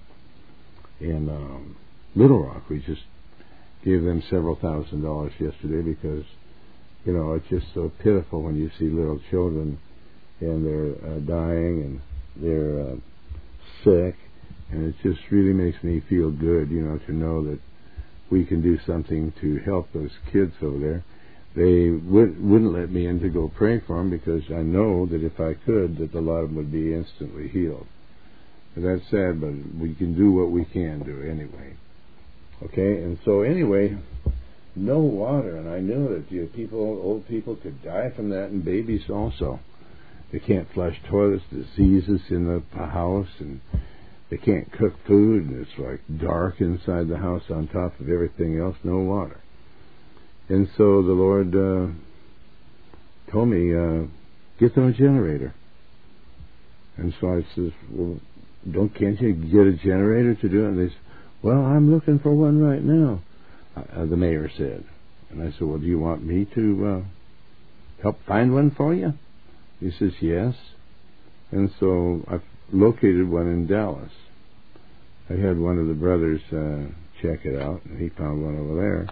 Little Rock. We just gave them several $1,000s yesterday because, you know, it's just so pitiful when you see little children and they're dying and they're sick, and it just really makes me feel good, you know, to know that we can do something to help those kids over there. They wouldn't let me in to go pray for them because I know that if I could, that a lot of them would be instantly healed. And that's sad, but we can do what we can do anyway. Okay, and so anyway, no water, and I knew that old people could die from that, and babies also. They can't flush toilets, diseases in the house, and they can't cook food, and it's like dark inside the house on top of everything else, no water. And so the Lord told me, get them a generator. And so I says, well, can't you get a generator to do it? And they said, well, I'm looking for one right now, the mayor said. And I said, well, do you want me to help find one for you? He says, yes. And so I've located one in Dallas. I had one of the brothers check it out, and he found one over there.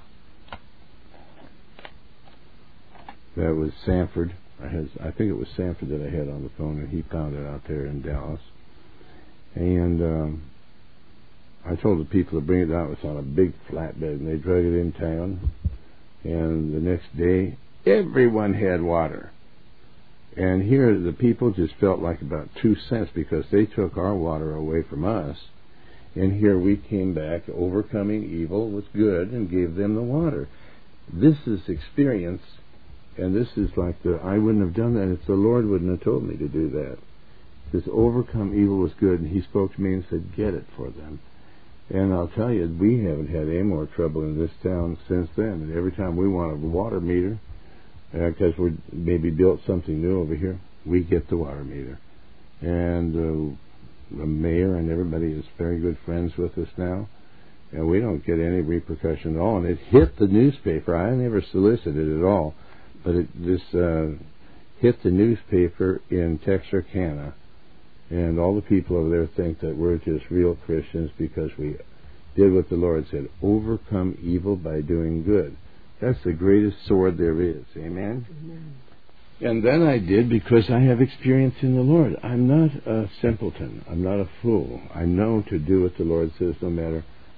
That was Sanford. I think it was Sanford that I had on the phone, and he found it out there in Dallas. And I told the people to bring it out. It was on a big flatbed, and they drug it in town. And the next day, everyone had water. And here the people just felt like about 2 cents because they took our water away from us. And here we came back, overcoming evil with good, and gave them the water. This is experience, and this is like I wouldn't have done that if the Lord wouldn't have told me to do that. This overcome evil with good, and He spoke to me and said, get it for them. And I'll tell you, we haven't had any more trouble in this town since then. And every time we want a water meter, because we maybe built something new over here, we get the water meter. And the mayor and everybody is very good friends with us now, and we don't get any repercussion at all. And it hit the newspaper. I never solicited at all, but this hit the newspaper in Texarkana, and all the people over there think that we're just real Christians because we did what the Lord said, overcome evil by doing good. That's the greatest sword there is. Amen? Amen. And then I did because I have experience in the Lord. I'm not a simpleton. I'm not a fool. I know to do what the Lord says no matter.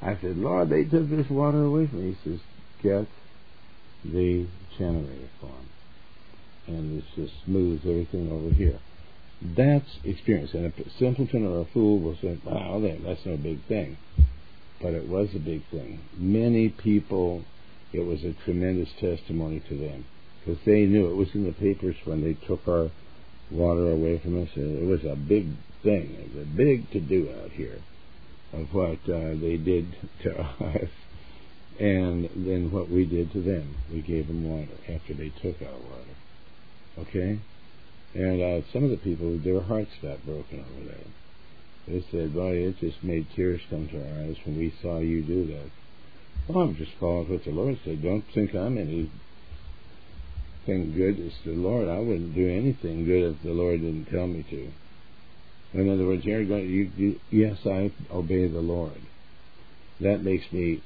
I said, Lord, they took this water away from me. He says, get the generator for them. And this just smooths everything over here. That's experience. And a simpleton or a fool will say, wow, that's no big thing. But it was a big thing. Many people, it was a tremendous testimony to them. Because they knew it was in the papers when they took our water away from us. It was a big thing. It was a big to-do out here of what they did to us. And then what we did to them. We gave them water after they took our water. Okay? And some of the people, their hearts got broken over there. They said, boy, it just made tears come to our eyes when we saw you do that. Well, I'm just following what the Lord said. Don't think I'm anything good. It's the Lord. I wouldn't do anything good if the Lord didn't tell me to. In other words, yes, I obey the Lord. That makes me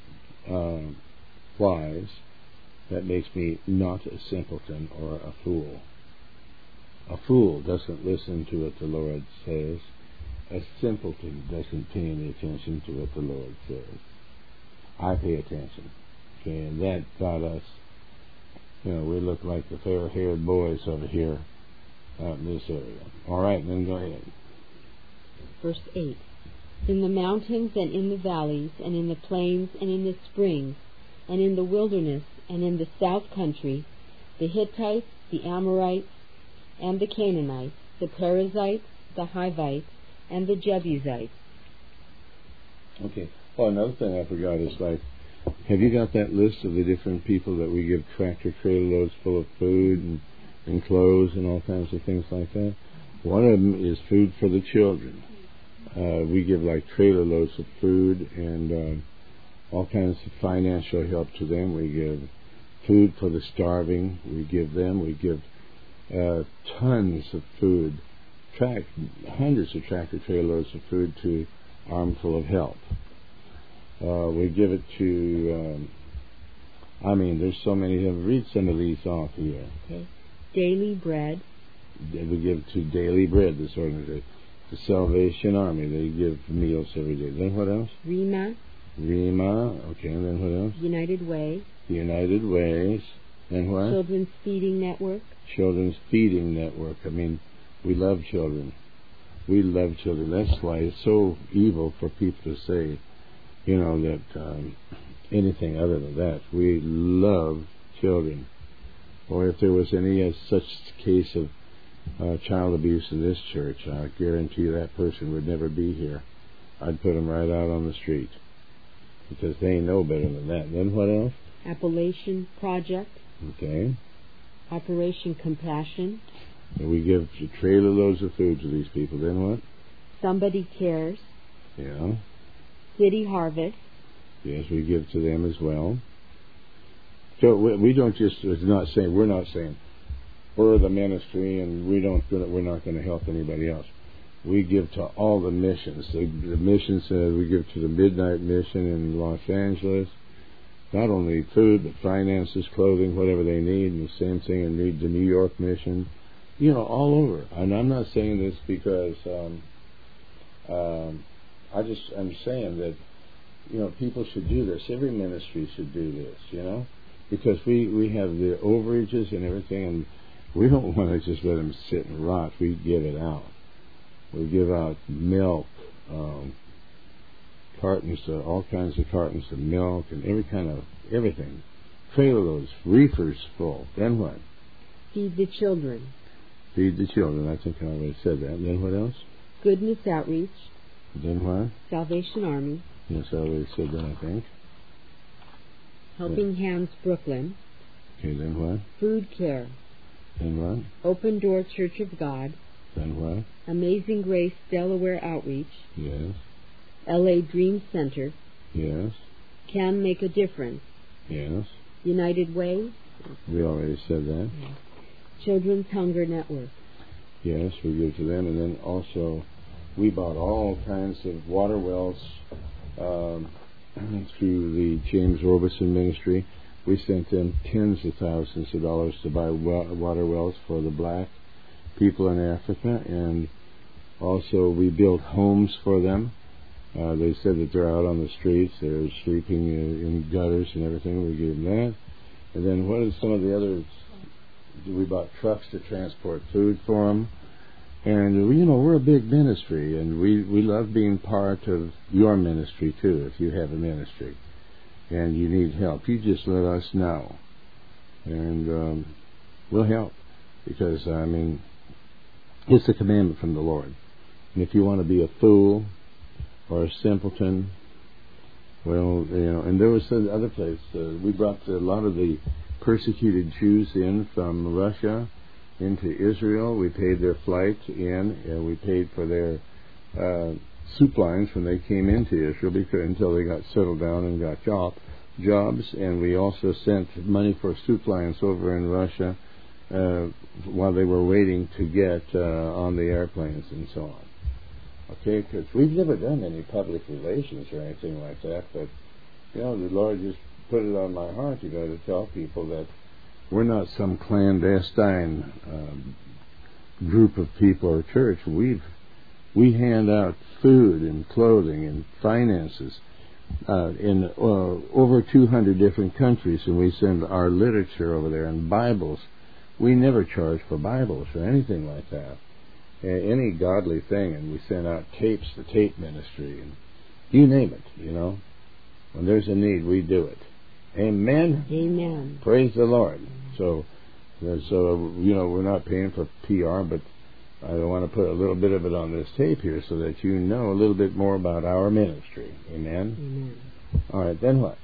wise. That makes me not a simpleton or a fool. A fool doesn't listen to what the Lord says. A simpleton doesn't pay any attention to what the Lord says. I pay attention. Okay, and that got us, we look like the fair-haired boys over here out in this area. All right, then go ahead. Verse 8. In the mountains and in the valleys and in the plains and in the springs and in the wilderness and in the south country, the Hittites, the Amorites, and the Canaanites, the Perizzites, the Hivites, and the Jebusites. Okay. Well, another thing I forgot is have you got that list of the different people that we give tractor trailer loads full of food and clothes and all kinds of things like that? One of them is food for the children. We give trailer loads of food and all kinds of financial help to them. We give food for the starving. We give tons of food, hundreds of tractor trailer loads of food to Armful of Help. We give it to, there's so many of them. Read some of these off here. Okay. Daily Bread. We give to Daily Bread, this organization. The Salvation Army, they give meals every day. Then what else? Rima. Okay, and then what else? United Way. United Ways. And what? Children's Feeding Network. Children's Feeding Network. We love children. We love children. That's why it's so evil for people to say, that anything other than that. We love children. Or if there was any such case of child abuse in this church, I guarantee you that person would never be here. I'd put them right out on the street because they know better than that. Then what else? Appalachian Project. Okay. Operation Compassion. And we give trailer loads of food to these people. Then what? Somebody Cares. Yeah. City Harvest. Yes, we give to them as well. So we don't we're not saying we're the ministry and we're not going to help anybody else. We give to all the missions. The missions we give to the Midnight Mission in Los Angeles. Not only food, but finances, clothing, whatever they need, and the same thing in the New York Mission. All over. And I'm not saying this because I'm saying that people should do this. Every ministry should do this. Because we have the overages and everything, and we don't want to just let them sit and rot. We give it out. We give out milk, all kinds of cartons of milk, and everything. Trailer loads, reefers full. Then what? Feed the Children. Feed the Children. I think I already said that. Then what else? Goodness Outreach. Then what? Salvation Army. Yes, I already said that, I think. Helping Hands Brooklyn. Okay, then what? Food Care. Then what? Open Door Church of God. Then what? Amazing Grace Delaware Outreach. Yes. LA Dream Center. Yes. Can Make a Difference. Yes. United Way. We already said that. Yes. Children's Hunger Network. Yes, we give to them. And then also we bought all kinds of water wells through the James Robeson Ministry. We sent them tens of thousands of dollars to buy water wells for the black people in Africa, and also we built homes for them They said that they're out on the streets, they're sleeping in gutters and everything. We gave them that. And then what are some of the others? We bought trucks to transport food for them. And, we're a big ministry, and we love being part of your ministry, too, if you have a ministry and you need help. You just let us know, and we'll help, because, it's a commandment from the Lord. And if you want to be a fool or a simpleton, well, and there was another place. We brought a lot of the persecuted Jews in from Russia into Israel. We paid their flights in, and we paid for their soup lines when they came into Israel until they got settled down and got jobs. And we also sent money for soup lines over in Russia while they were waiting to get on the airplanes and so on. Okay, because we've never done any public relations or anything like that, but the Lord just put it on my heart, to tell people that we're not some clandestine group of people or church. We hand out food and clothing and finances in over 200 different countries, and we send our literature over there and Bibles. We never charge for Bibles or anything like that. Any godly thing, and we send out tapes, the tape ministry, and you name it, When there's a need, we do it. Amen? Amen. Praise the Lord. So we're not paying for PR, but I want to put a little bit of it on this tape here so that you know a little bit more about our ministry. Amen? Amen. All right, then what?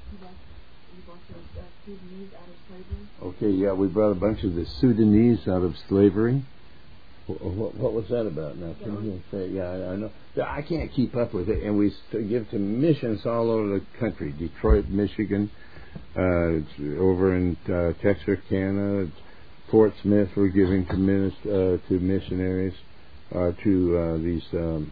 Okay, yeah, we brought a bunch of the Sudanese out of slavery. What was that about? Now, can you say? Yeah, I know. I can't keep up with it, and we give to missions all over the country. Detroit, Michigan, over in Texarkana, Fort Smith. We're giving to missionaries, to these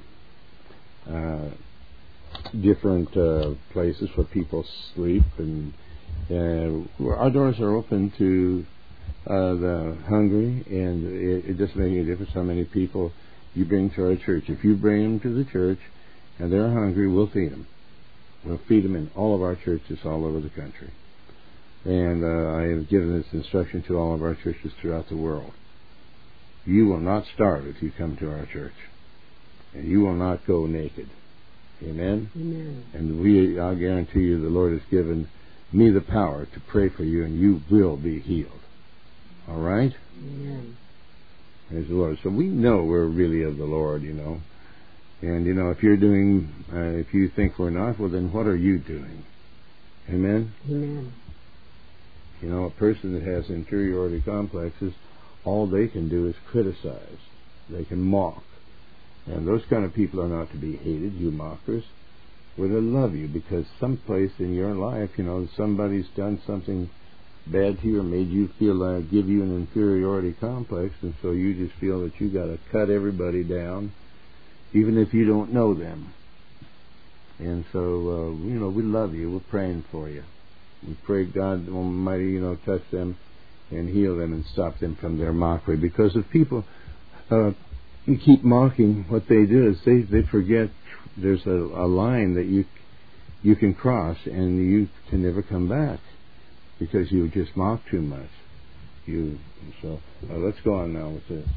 different places where people sleep, and our doors are open to the hungry, and it doesn't make any difference how many people you bring to our church. If you bring them to the church and they're hungry, we'll feed them. We'll feed them in all of our churches all over the country. And I have given this instruction to all of our churches throughout the world. You will not starve if you come to our church, and you will not go naked. Amen? Amen. And I guarantee you the Lord has given me the power to pray for you, and you will be healed. All right? Amen. Praise the Lord. So we know we're really of the Lord, And, if you're doing, if you think we're not, well, then what are you doing? Amen? Amen. A person that has inferiority complexes, all they can do is criticize. They can mock. And those kind of people are not to be hated, you mockers. We're to love you, because someplace in your life, somebody's done something bad to you or made you feel like, give you an inferiority complex, and so you just feel that you got to cut everybody down, even if you don't know them. And so, we love you. We're praying for you. We pray God Almighty, touch them and heal them and stop them from their mockery. Because if people keep mocking, what they do is they forget there's a line that you can cross, and you can never come back, because you just mock too much. So let's go on now with this.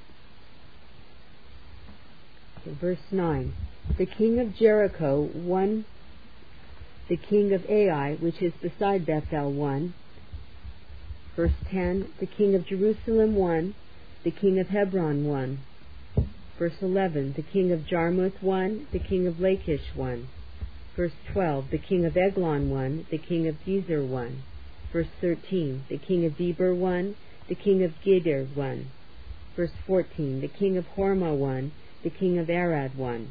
Verse 9. The king of Jericho won. The king of Ai, which is beside Bethel, won. Verse 10. The king of Jerusalem won. The king of Hebron won. Verse 11. The king of Jarmuth won. The king of Lachish won. Verse 12. The king of Eglon won. The king of Gezer won. Verse 13, the king of Debir won, the king of Geder won. Verse 14, the king of Hormah won, the king of Arad won.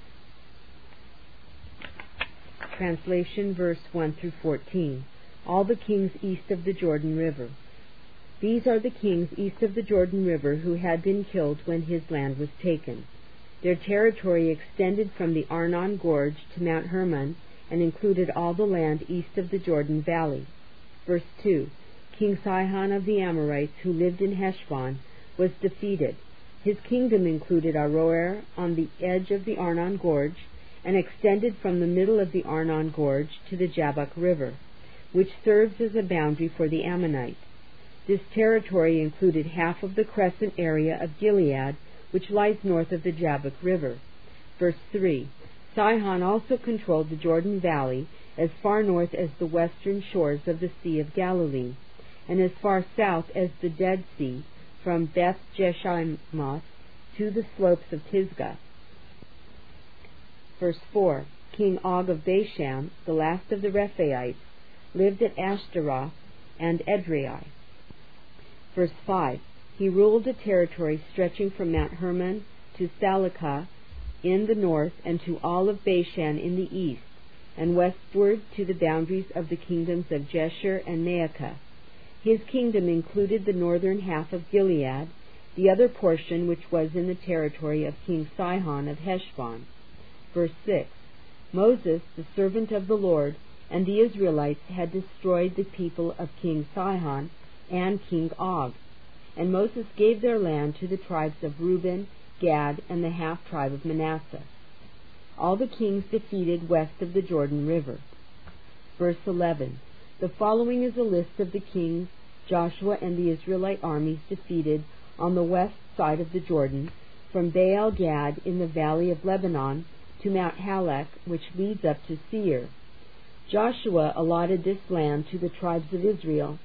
Translation, verse 1 through 14. All the kings east of the Jordan River. These are the kings east of the Jordan River who had been killed when his land was taken. Their territory extended from the Arnon Gorge to Mount Hermon and included all the land east of the Jordan Valley. Verse 2, King Sihon of the Amorites, who lived in Heshbon, was defeated. His kingdom included Aroer on the edge of the Arnon Gorge, and extended from the middle of the Arnon Gorge to the Jabbok River, which serves as a boundary for the Ammonites. This territory included half of the crescent area of Gilead, which lies north of the Jabbok River. Verse 3. Sihon also controlled the Jordan Valley as far north as the western shores of the Sea of Galilee, and as far south as the Dead Sea, from Beth Jeshimoth to the slopes of Pisgah. Verse 4. King Og of Bashan, the last of the Rephaites, lived at Ashtaroth and Edrei. Verse 5. He ruled a territory stretching from Mount Hermon to Salecah in the north, and to all of Bashan in the east, and westward to the boundaries of the kingdoms of Jesher and Maacah. His kingdom included the northern half of Gilead, the other portion which was in the territory of King Sihon of Heshbon. Verse 6. Moses, the servant of the Lord, and the Israelites had destroyed the people of King Sihon and King Og. And Moses gave their land to the tribes of Reuben, Gad, and the half-tribe of Manasseh. All the kings defeated west of the Jordan River. Verse 11. The following is a list of the kings Joshua and the Israelite armies defeated on the west side of the Jordan, from Baal Gad in the valley of Lebanon to Mount Halak, which leads up to Seir. Joshua allotted this land to the tribes of Israel.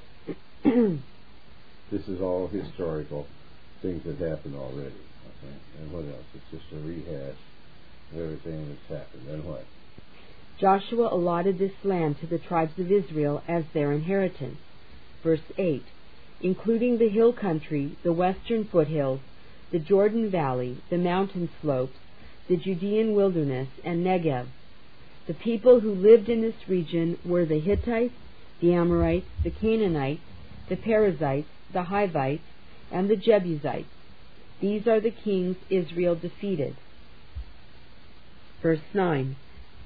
This is all historical things that happened already. Okay? And what else? It's just a rehash of everything that's happened. And what? Joshua allotted this land to the tribes of Israel as their inheritance. Verse 8. Including the hill country, the western foothills, the Jordan Valley, the mountain slopes, the Judean wilderness, and Negev. The people who lived in this region were the Hittites, the Amorites, the Canaanites, the Perizzites, the Hivites, and the Jebusites. These are the kings Israel defeated. Verse 9.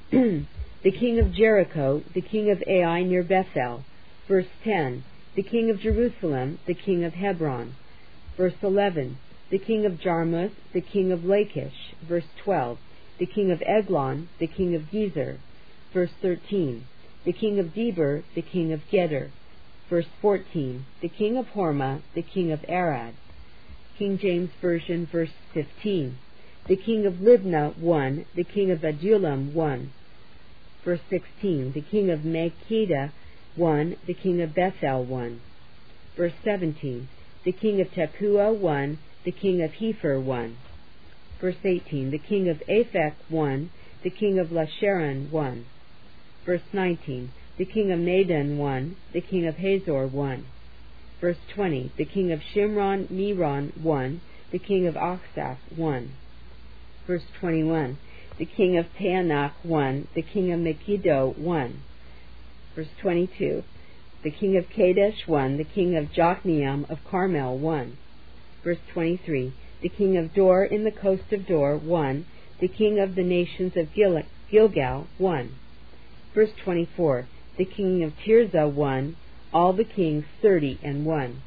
The king of Jericho, the king of Ai near Bethel. Verse 10. The king of Jerusalem, the king of Hebron. Verse 11. The king of Jarmuth, the king of Lachish. Verse 12. The king of Eglon, the king of Gezer. Verse 13. The king of Debir, the king of Geder. Verse 14. The king of Hormah, the king of Arad. King James Version, verse 15. The king of Libnah, 1. The king of Adullam, 1. Verse 16. The king of Makkedah, 1. The king of Bethel, 1. Verse 17. The king of Tepuah, 1. The king of Hepher, 1. Verse 18. The king of Aphek, 1. The king of Lasharon, 1. Verse 19. The king of Madon, 1. The king of Hazor, 1. Verse 20. The king of Shimron, Meron, 1. The king of Achsaph, 1. Verse 21. The king of Taanach, 1. The king of Megiddo, 1. Verse 22. The king of Kadesh, 1. The king of Jokneam of Carmel, 1. Verse 23. The king of Dor in the coast of Dor, 1. The king of the nations of Gilgal, 1. Verse 24. The king of Tirzah, 1. All the kings, 30 and 1.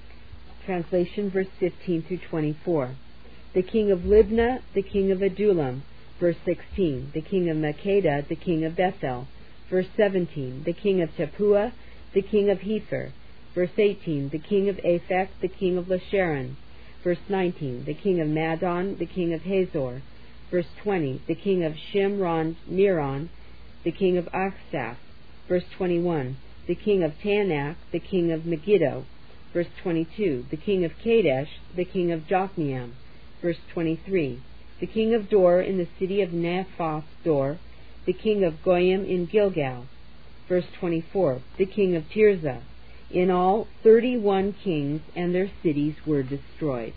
Translation, verse 15 through 24. The king of Libnah, the king of Adullam. Verse 16. The king of Makkedah, the king of Bethel. Verse 17. The king of Tepuah, the king of Hepher. Verse 18. The king of Aphek, the king of Lasharon. Verse 19. The king of Madon, the king of Hazor. Verse 20. The king of Shimron, Meron, the king of Achsaph. Verse 21. The king of Taanach, the king of Megiddo. Verse 22. The king of Kadesh, the king of Jokneam. Verse 23. The king of Dor in the city of Naphoth Dor, the king of Goyim in Gilgal. Verse 24. The king of Tirzah. In all, 31 kings and their cities were destroyed.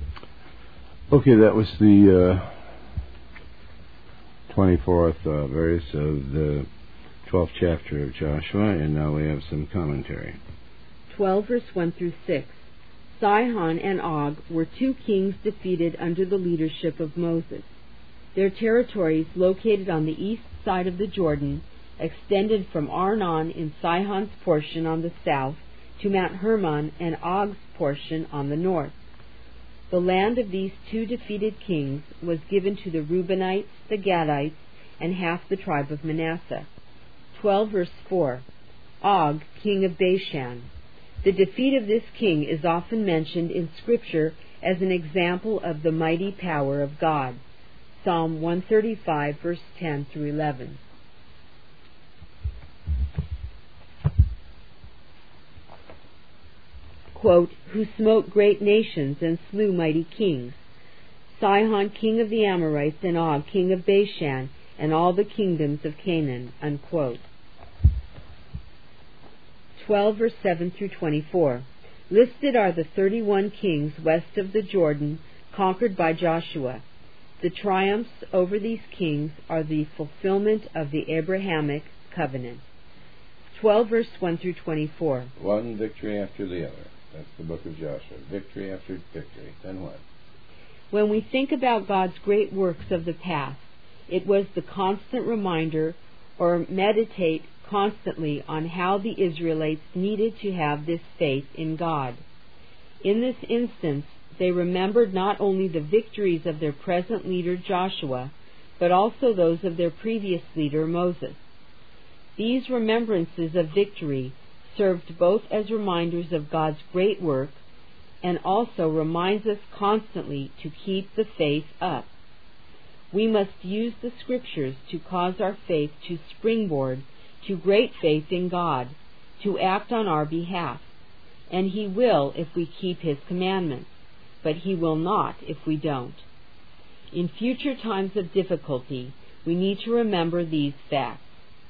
Okay, that was the 24th verse of the 12th chapter of Joshua, and now we have some commentary. 12 verse 1 through 6. Sihon and Og were two kings defeated under the leadership of Moses. Their territories, located on the east side of the Jordan, extended from Arnon in Sihon's portion on the south to Mount Hermon and Og's portion on the north. The land of these two defeated kings was given to the Reubenites, the Gadites, and half the tribe of Manasseh. 12 verse 4. Og, king of Bashan. The defeat of this king is often mentioned in Scripture as an example of the mighty power of God. Psalm 135 verse 10 through 11. Quote, who smote great nations and slew mighty kings, Sihon king of the Amorites and Og king of Bashan and all the kingdoms of Canaan. Unquote. 12 verse 7 through 24. Listed are the 31 kings west of the Jordan conquered by Joshua. The triumphs over these kings are the fulfillment of the Abrahamic covenant. 12 verse 1 through 24. One victory after the other. That's the book of Joshua. Victory after victory. Then what? When we think about God's great works of the past, it was the constant reminder or meditate constantly on how the Israelites needed to have this faith in God. In this instance, they remembered not only the victories of their present leader Joshua, but also those of their previous leader Moses. These remembrances of victory served both as reminders of God's great work and also reminds us constantly to keep the faith up. We must use the Scriptures to cause our faith to springboard to great faith in God, to act on our behalf. And He will if we keep His commandments, but He will not if we don't. In future times of difficulty, we need to remember these facts.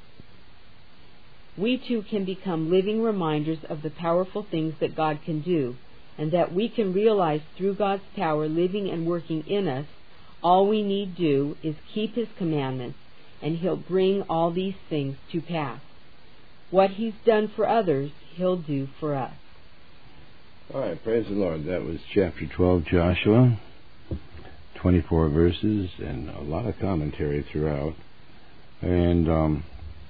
We too can become living reminders of the powerful things that God can do, and that we can realize through God's power living and working in us, all we need do is keep His commandments, and He'll bring all these things to pass. What He's done for others, He'll do for us. All right, praise the Lord. That was chapter 12, Joshua, 24 verses, and a lot of commentary throughout. And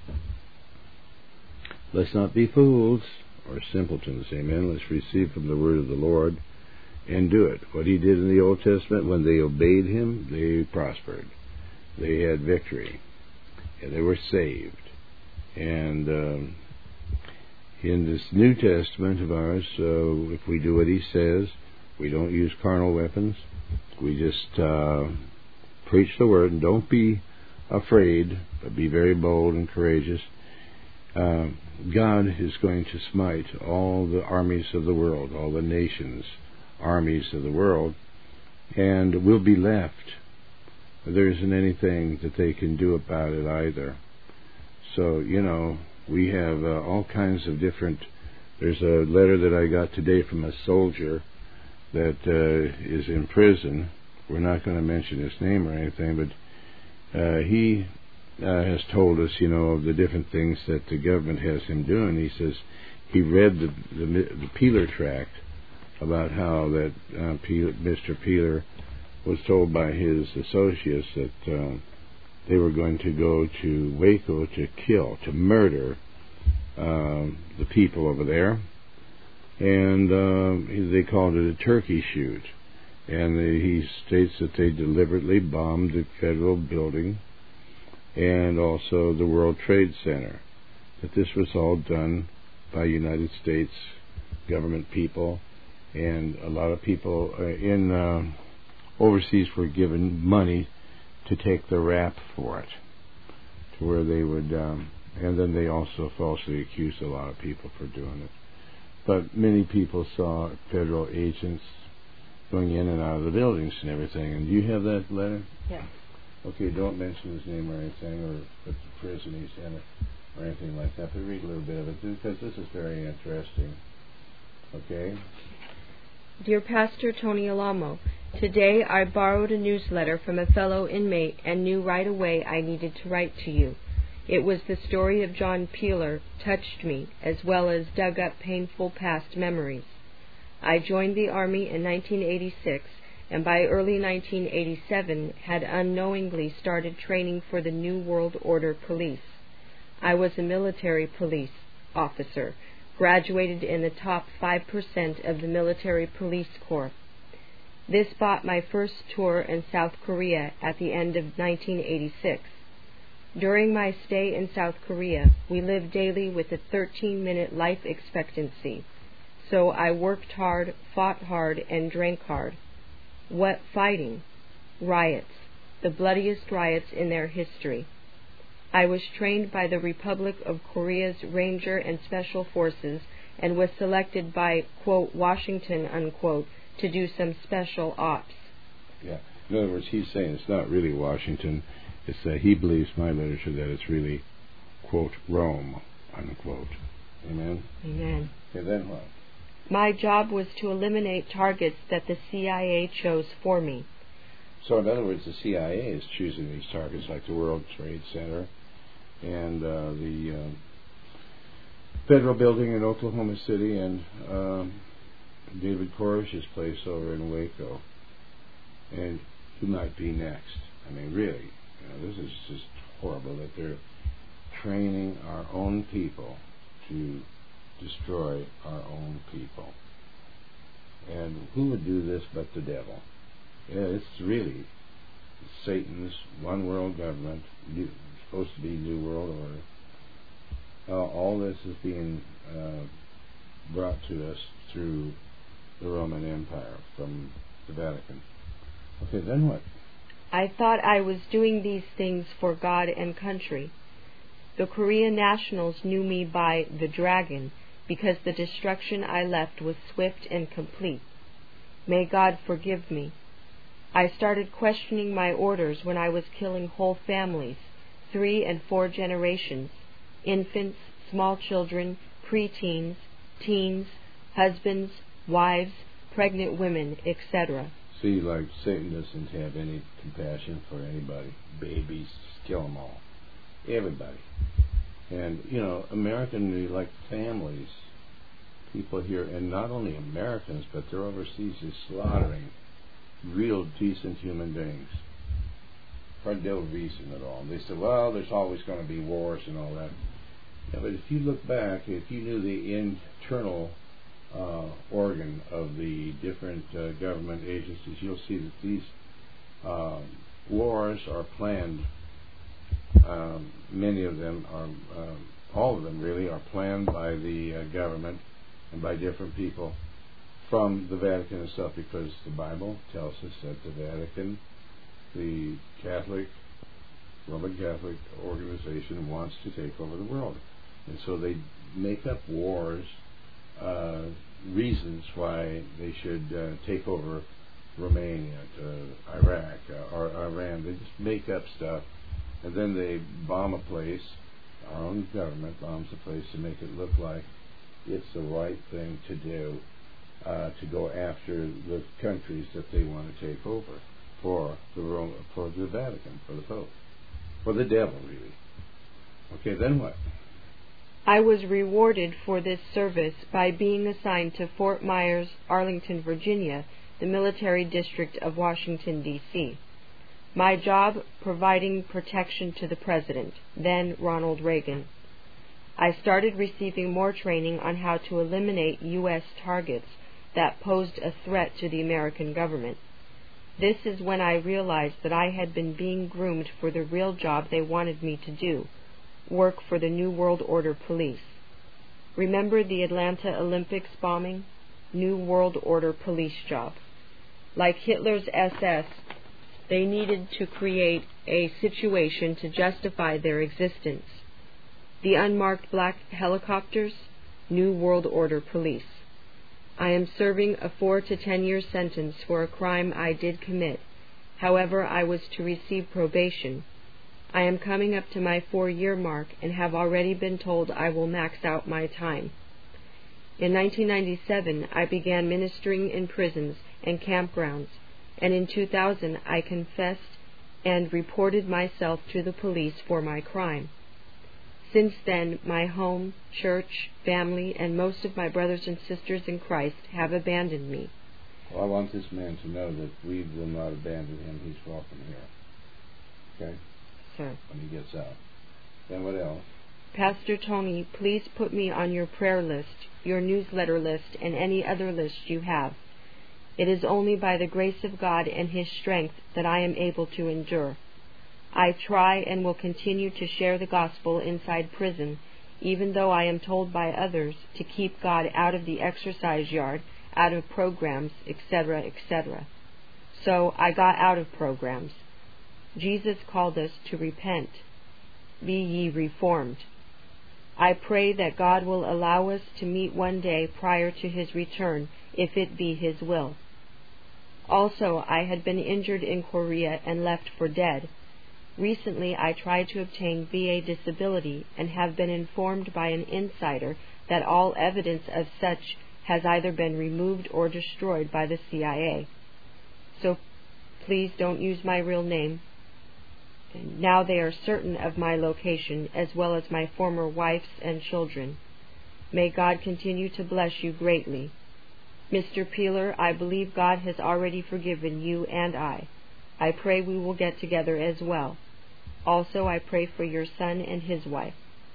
let's not be fools or simpletons, amen. Let's receive from the word of the Lord and do it. What He did in the Old Testament, when they obeyed Him, they prospered. They had victory. And they were saved. And in this New Testament of ours, if we do what He says, we don't use carnal weapons. We just preach the word, and don't be afraid, but be very bold and courageous. God is going to smite all the armies of the world, all the nations' armies of the world, and we'll be left. There isn't anything that they can do about it either. So, we have all kinds of different... There's a letter that I got today from a soldier that is in prison. We're not going to mention his name or anything, but he has told us, of the different things that the government has him doing. He says he read the Peeler tract about how that Mr. Peeler was told by his associates that they were going to go to Waco to murder the people over there. And they called it a turkey shoot. And he states that they deliberately bombed the federal building and also the World Trade Center. That this was all done by United States government people, and a lot of people in overseas were given money to take the rap for it, to where they would, and then they also falsely accused a lot of people for doing it. But many people saw federal agents going in and out of the buildings and everything. And do you have that letter? Yes. Okay, don't mention his name or anything, or what prison he's in, or anything like that, but read a little bit of it, because this is very interesting. Okay? Dear Pastor Tony Alamo, today I borrowed a newsletter from a fellow inmate and knew right away I needed to write to you. It was the story of John Peeler touched me, as well as dug up painful past memories. I joined the Army in 1986, and by early 1987 had unknowingly started training for the New World Order Police. I was a military police officer, graduated in the top 5% of the military police corps. This bought my first tour in South Korea at the end of 1986. During my stay in South Korea, we lived daily with a 13-minute life expectancy. So I worked hard, fought hard, and drank hard. What fighting? Riots. The bloodiest riots in their history. I was trained by the Republic of Korea's Ranger and Special Forces and was selected by, quote, Washington, unquote, to do some special ops. Yeah. In other words, he's saying it's not really Washington. It's that he believes, my literature, that it's really, quote, Rome, unquote. Amen? Amen. Okay, then what? My job was to eliminate targets that the CIA chose for me. So, in other words, the CIA is choosing these targets like the World Trade Center and the Federal Building in Oklahoma City and David Koresh's place over in Waco. And who might be next? I mean, really, this is just horrible that they're training our own people to destroy our own people. And who would do this but the devil? Yeah, it's really Satan's one world government, supposed to be New World Order. All this is being brought to us through the Roman Empire from the Vatican. Okay, then what? I thought I was doing these things for God and country. The Korean nationals knew me by the Dragon because the destruction I left was swift and complete. May God forgive me. I started questioning my orders when I was killing whole families, 3 and 4 generations, infants, small children, preteens, teens, husbands, wives, pregnant women, etc. See, like Satan doesn't have any compassion for anybody. Babies, just kill them all. Everybody. And, American, they like families. People here, and not only Americans, but they're overseas, is slaughtering real decent human beings for no reason at all. And they say, well, there's always going to be wars and all that. Yeah, but if you look back, if you knew the internal organ of the different government agencies, you'll see that these wars are planned. Many of them are, all of them really, are planned by the government and by different people from the Vatican itself, because the Bible tells us that the Vatican, the Roman Catholic organization, wants to take over the world. And so they make up wars, reasons why they should take over Romania, Iraq, or Iran. They just make up stuff, and then they bomb a place. Our own government bombs a place to make it look like it's the right thing to do, to go after the countries that they want to take over for the Vatican, for the Pope, for the devil, really. Okay, then what? I was rewarded for this service by being assigned to Fort Myers, Arlington, Virginia, the military district of Washington, D.C. My job, providing protection to the President, then Ronald Reagan. I started receiving more training on how to eliminate U.S. targets that posed a threat to the American government. This is when I realized that I had been being groomed for the real job they wanted me to do, work for the New World Order police. Remember the Atlanta Olympics bombing? New World Order police job. Like Hitler's SS, they needed to create a situation to justify their existence. The unmarked black helicopters? New World Order police. I am serving a 4 to 10 year sentence for a crime I did commit. However, I was to receive probation. I am coming up to my 4-year mark and have already been told I will max out my time. In 1997, I began ministering in prisons and campgrounds, and in 2000 I confessed and reported myself to the police for my crime. Since then, my home, church, family, and most of my brothers and sisters in Christ have abandoned me. Well, I want this man to know that we will not abandon him. He's welcome here. Okay? Sir. When he gets out. Then what else? Pastor Tony, please put me on your prayer list, your newsletter list, and any other list you have. It is only by the grace of God and His strength that I am able to endure. I try and will continue to share the gospel inside prison, even though I am told by others to keep God out of the exercise yard, out of programs, etc., etc. So I got out of programs. Jesus called us to repent. Be ye reformed. I pray that God will allow us to meet one day prior to His return, if it be His will. Also, I had been injured in Korea and left for dead. Recently, I tried to obtain VA disability and have been informed by an insider that all evidence of such has either been removed or destroyed by the CIA. So please don't use my real name. And now they are certain of my location, as well as my former wife's and children. May God continue to bless you greatly. Mr. Peeler, I believe God has already forgiven you and I. I pray we will get together as well. Also, I pray for your son and his wife.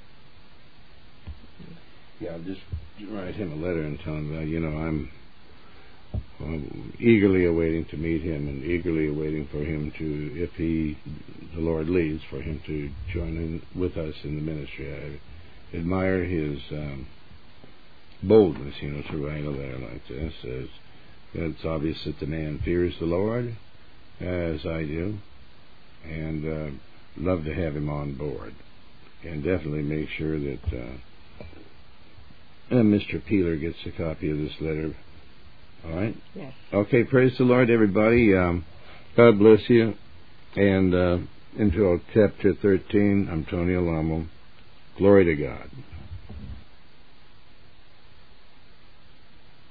Yeah, I'll just write him a letter and tell him that, I'm eagerly awaiting to meet him and eagerly awaiting for him to, if the Lord leads, for him to join in with us in the ministry. I admire his boldness, to write a letter like this. It's obvious that the man fears the Lord, as I do, and love to have him on board. And definitely make sure that Mr. Peeler gets a copy of this letter. All right? Yes. Okay, praise the Lord, everybody. God bless you. And until chapter 13, I'm Tony Alamo. Glory to God.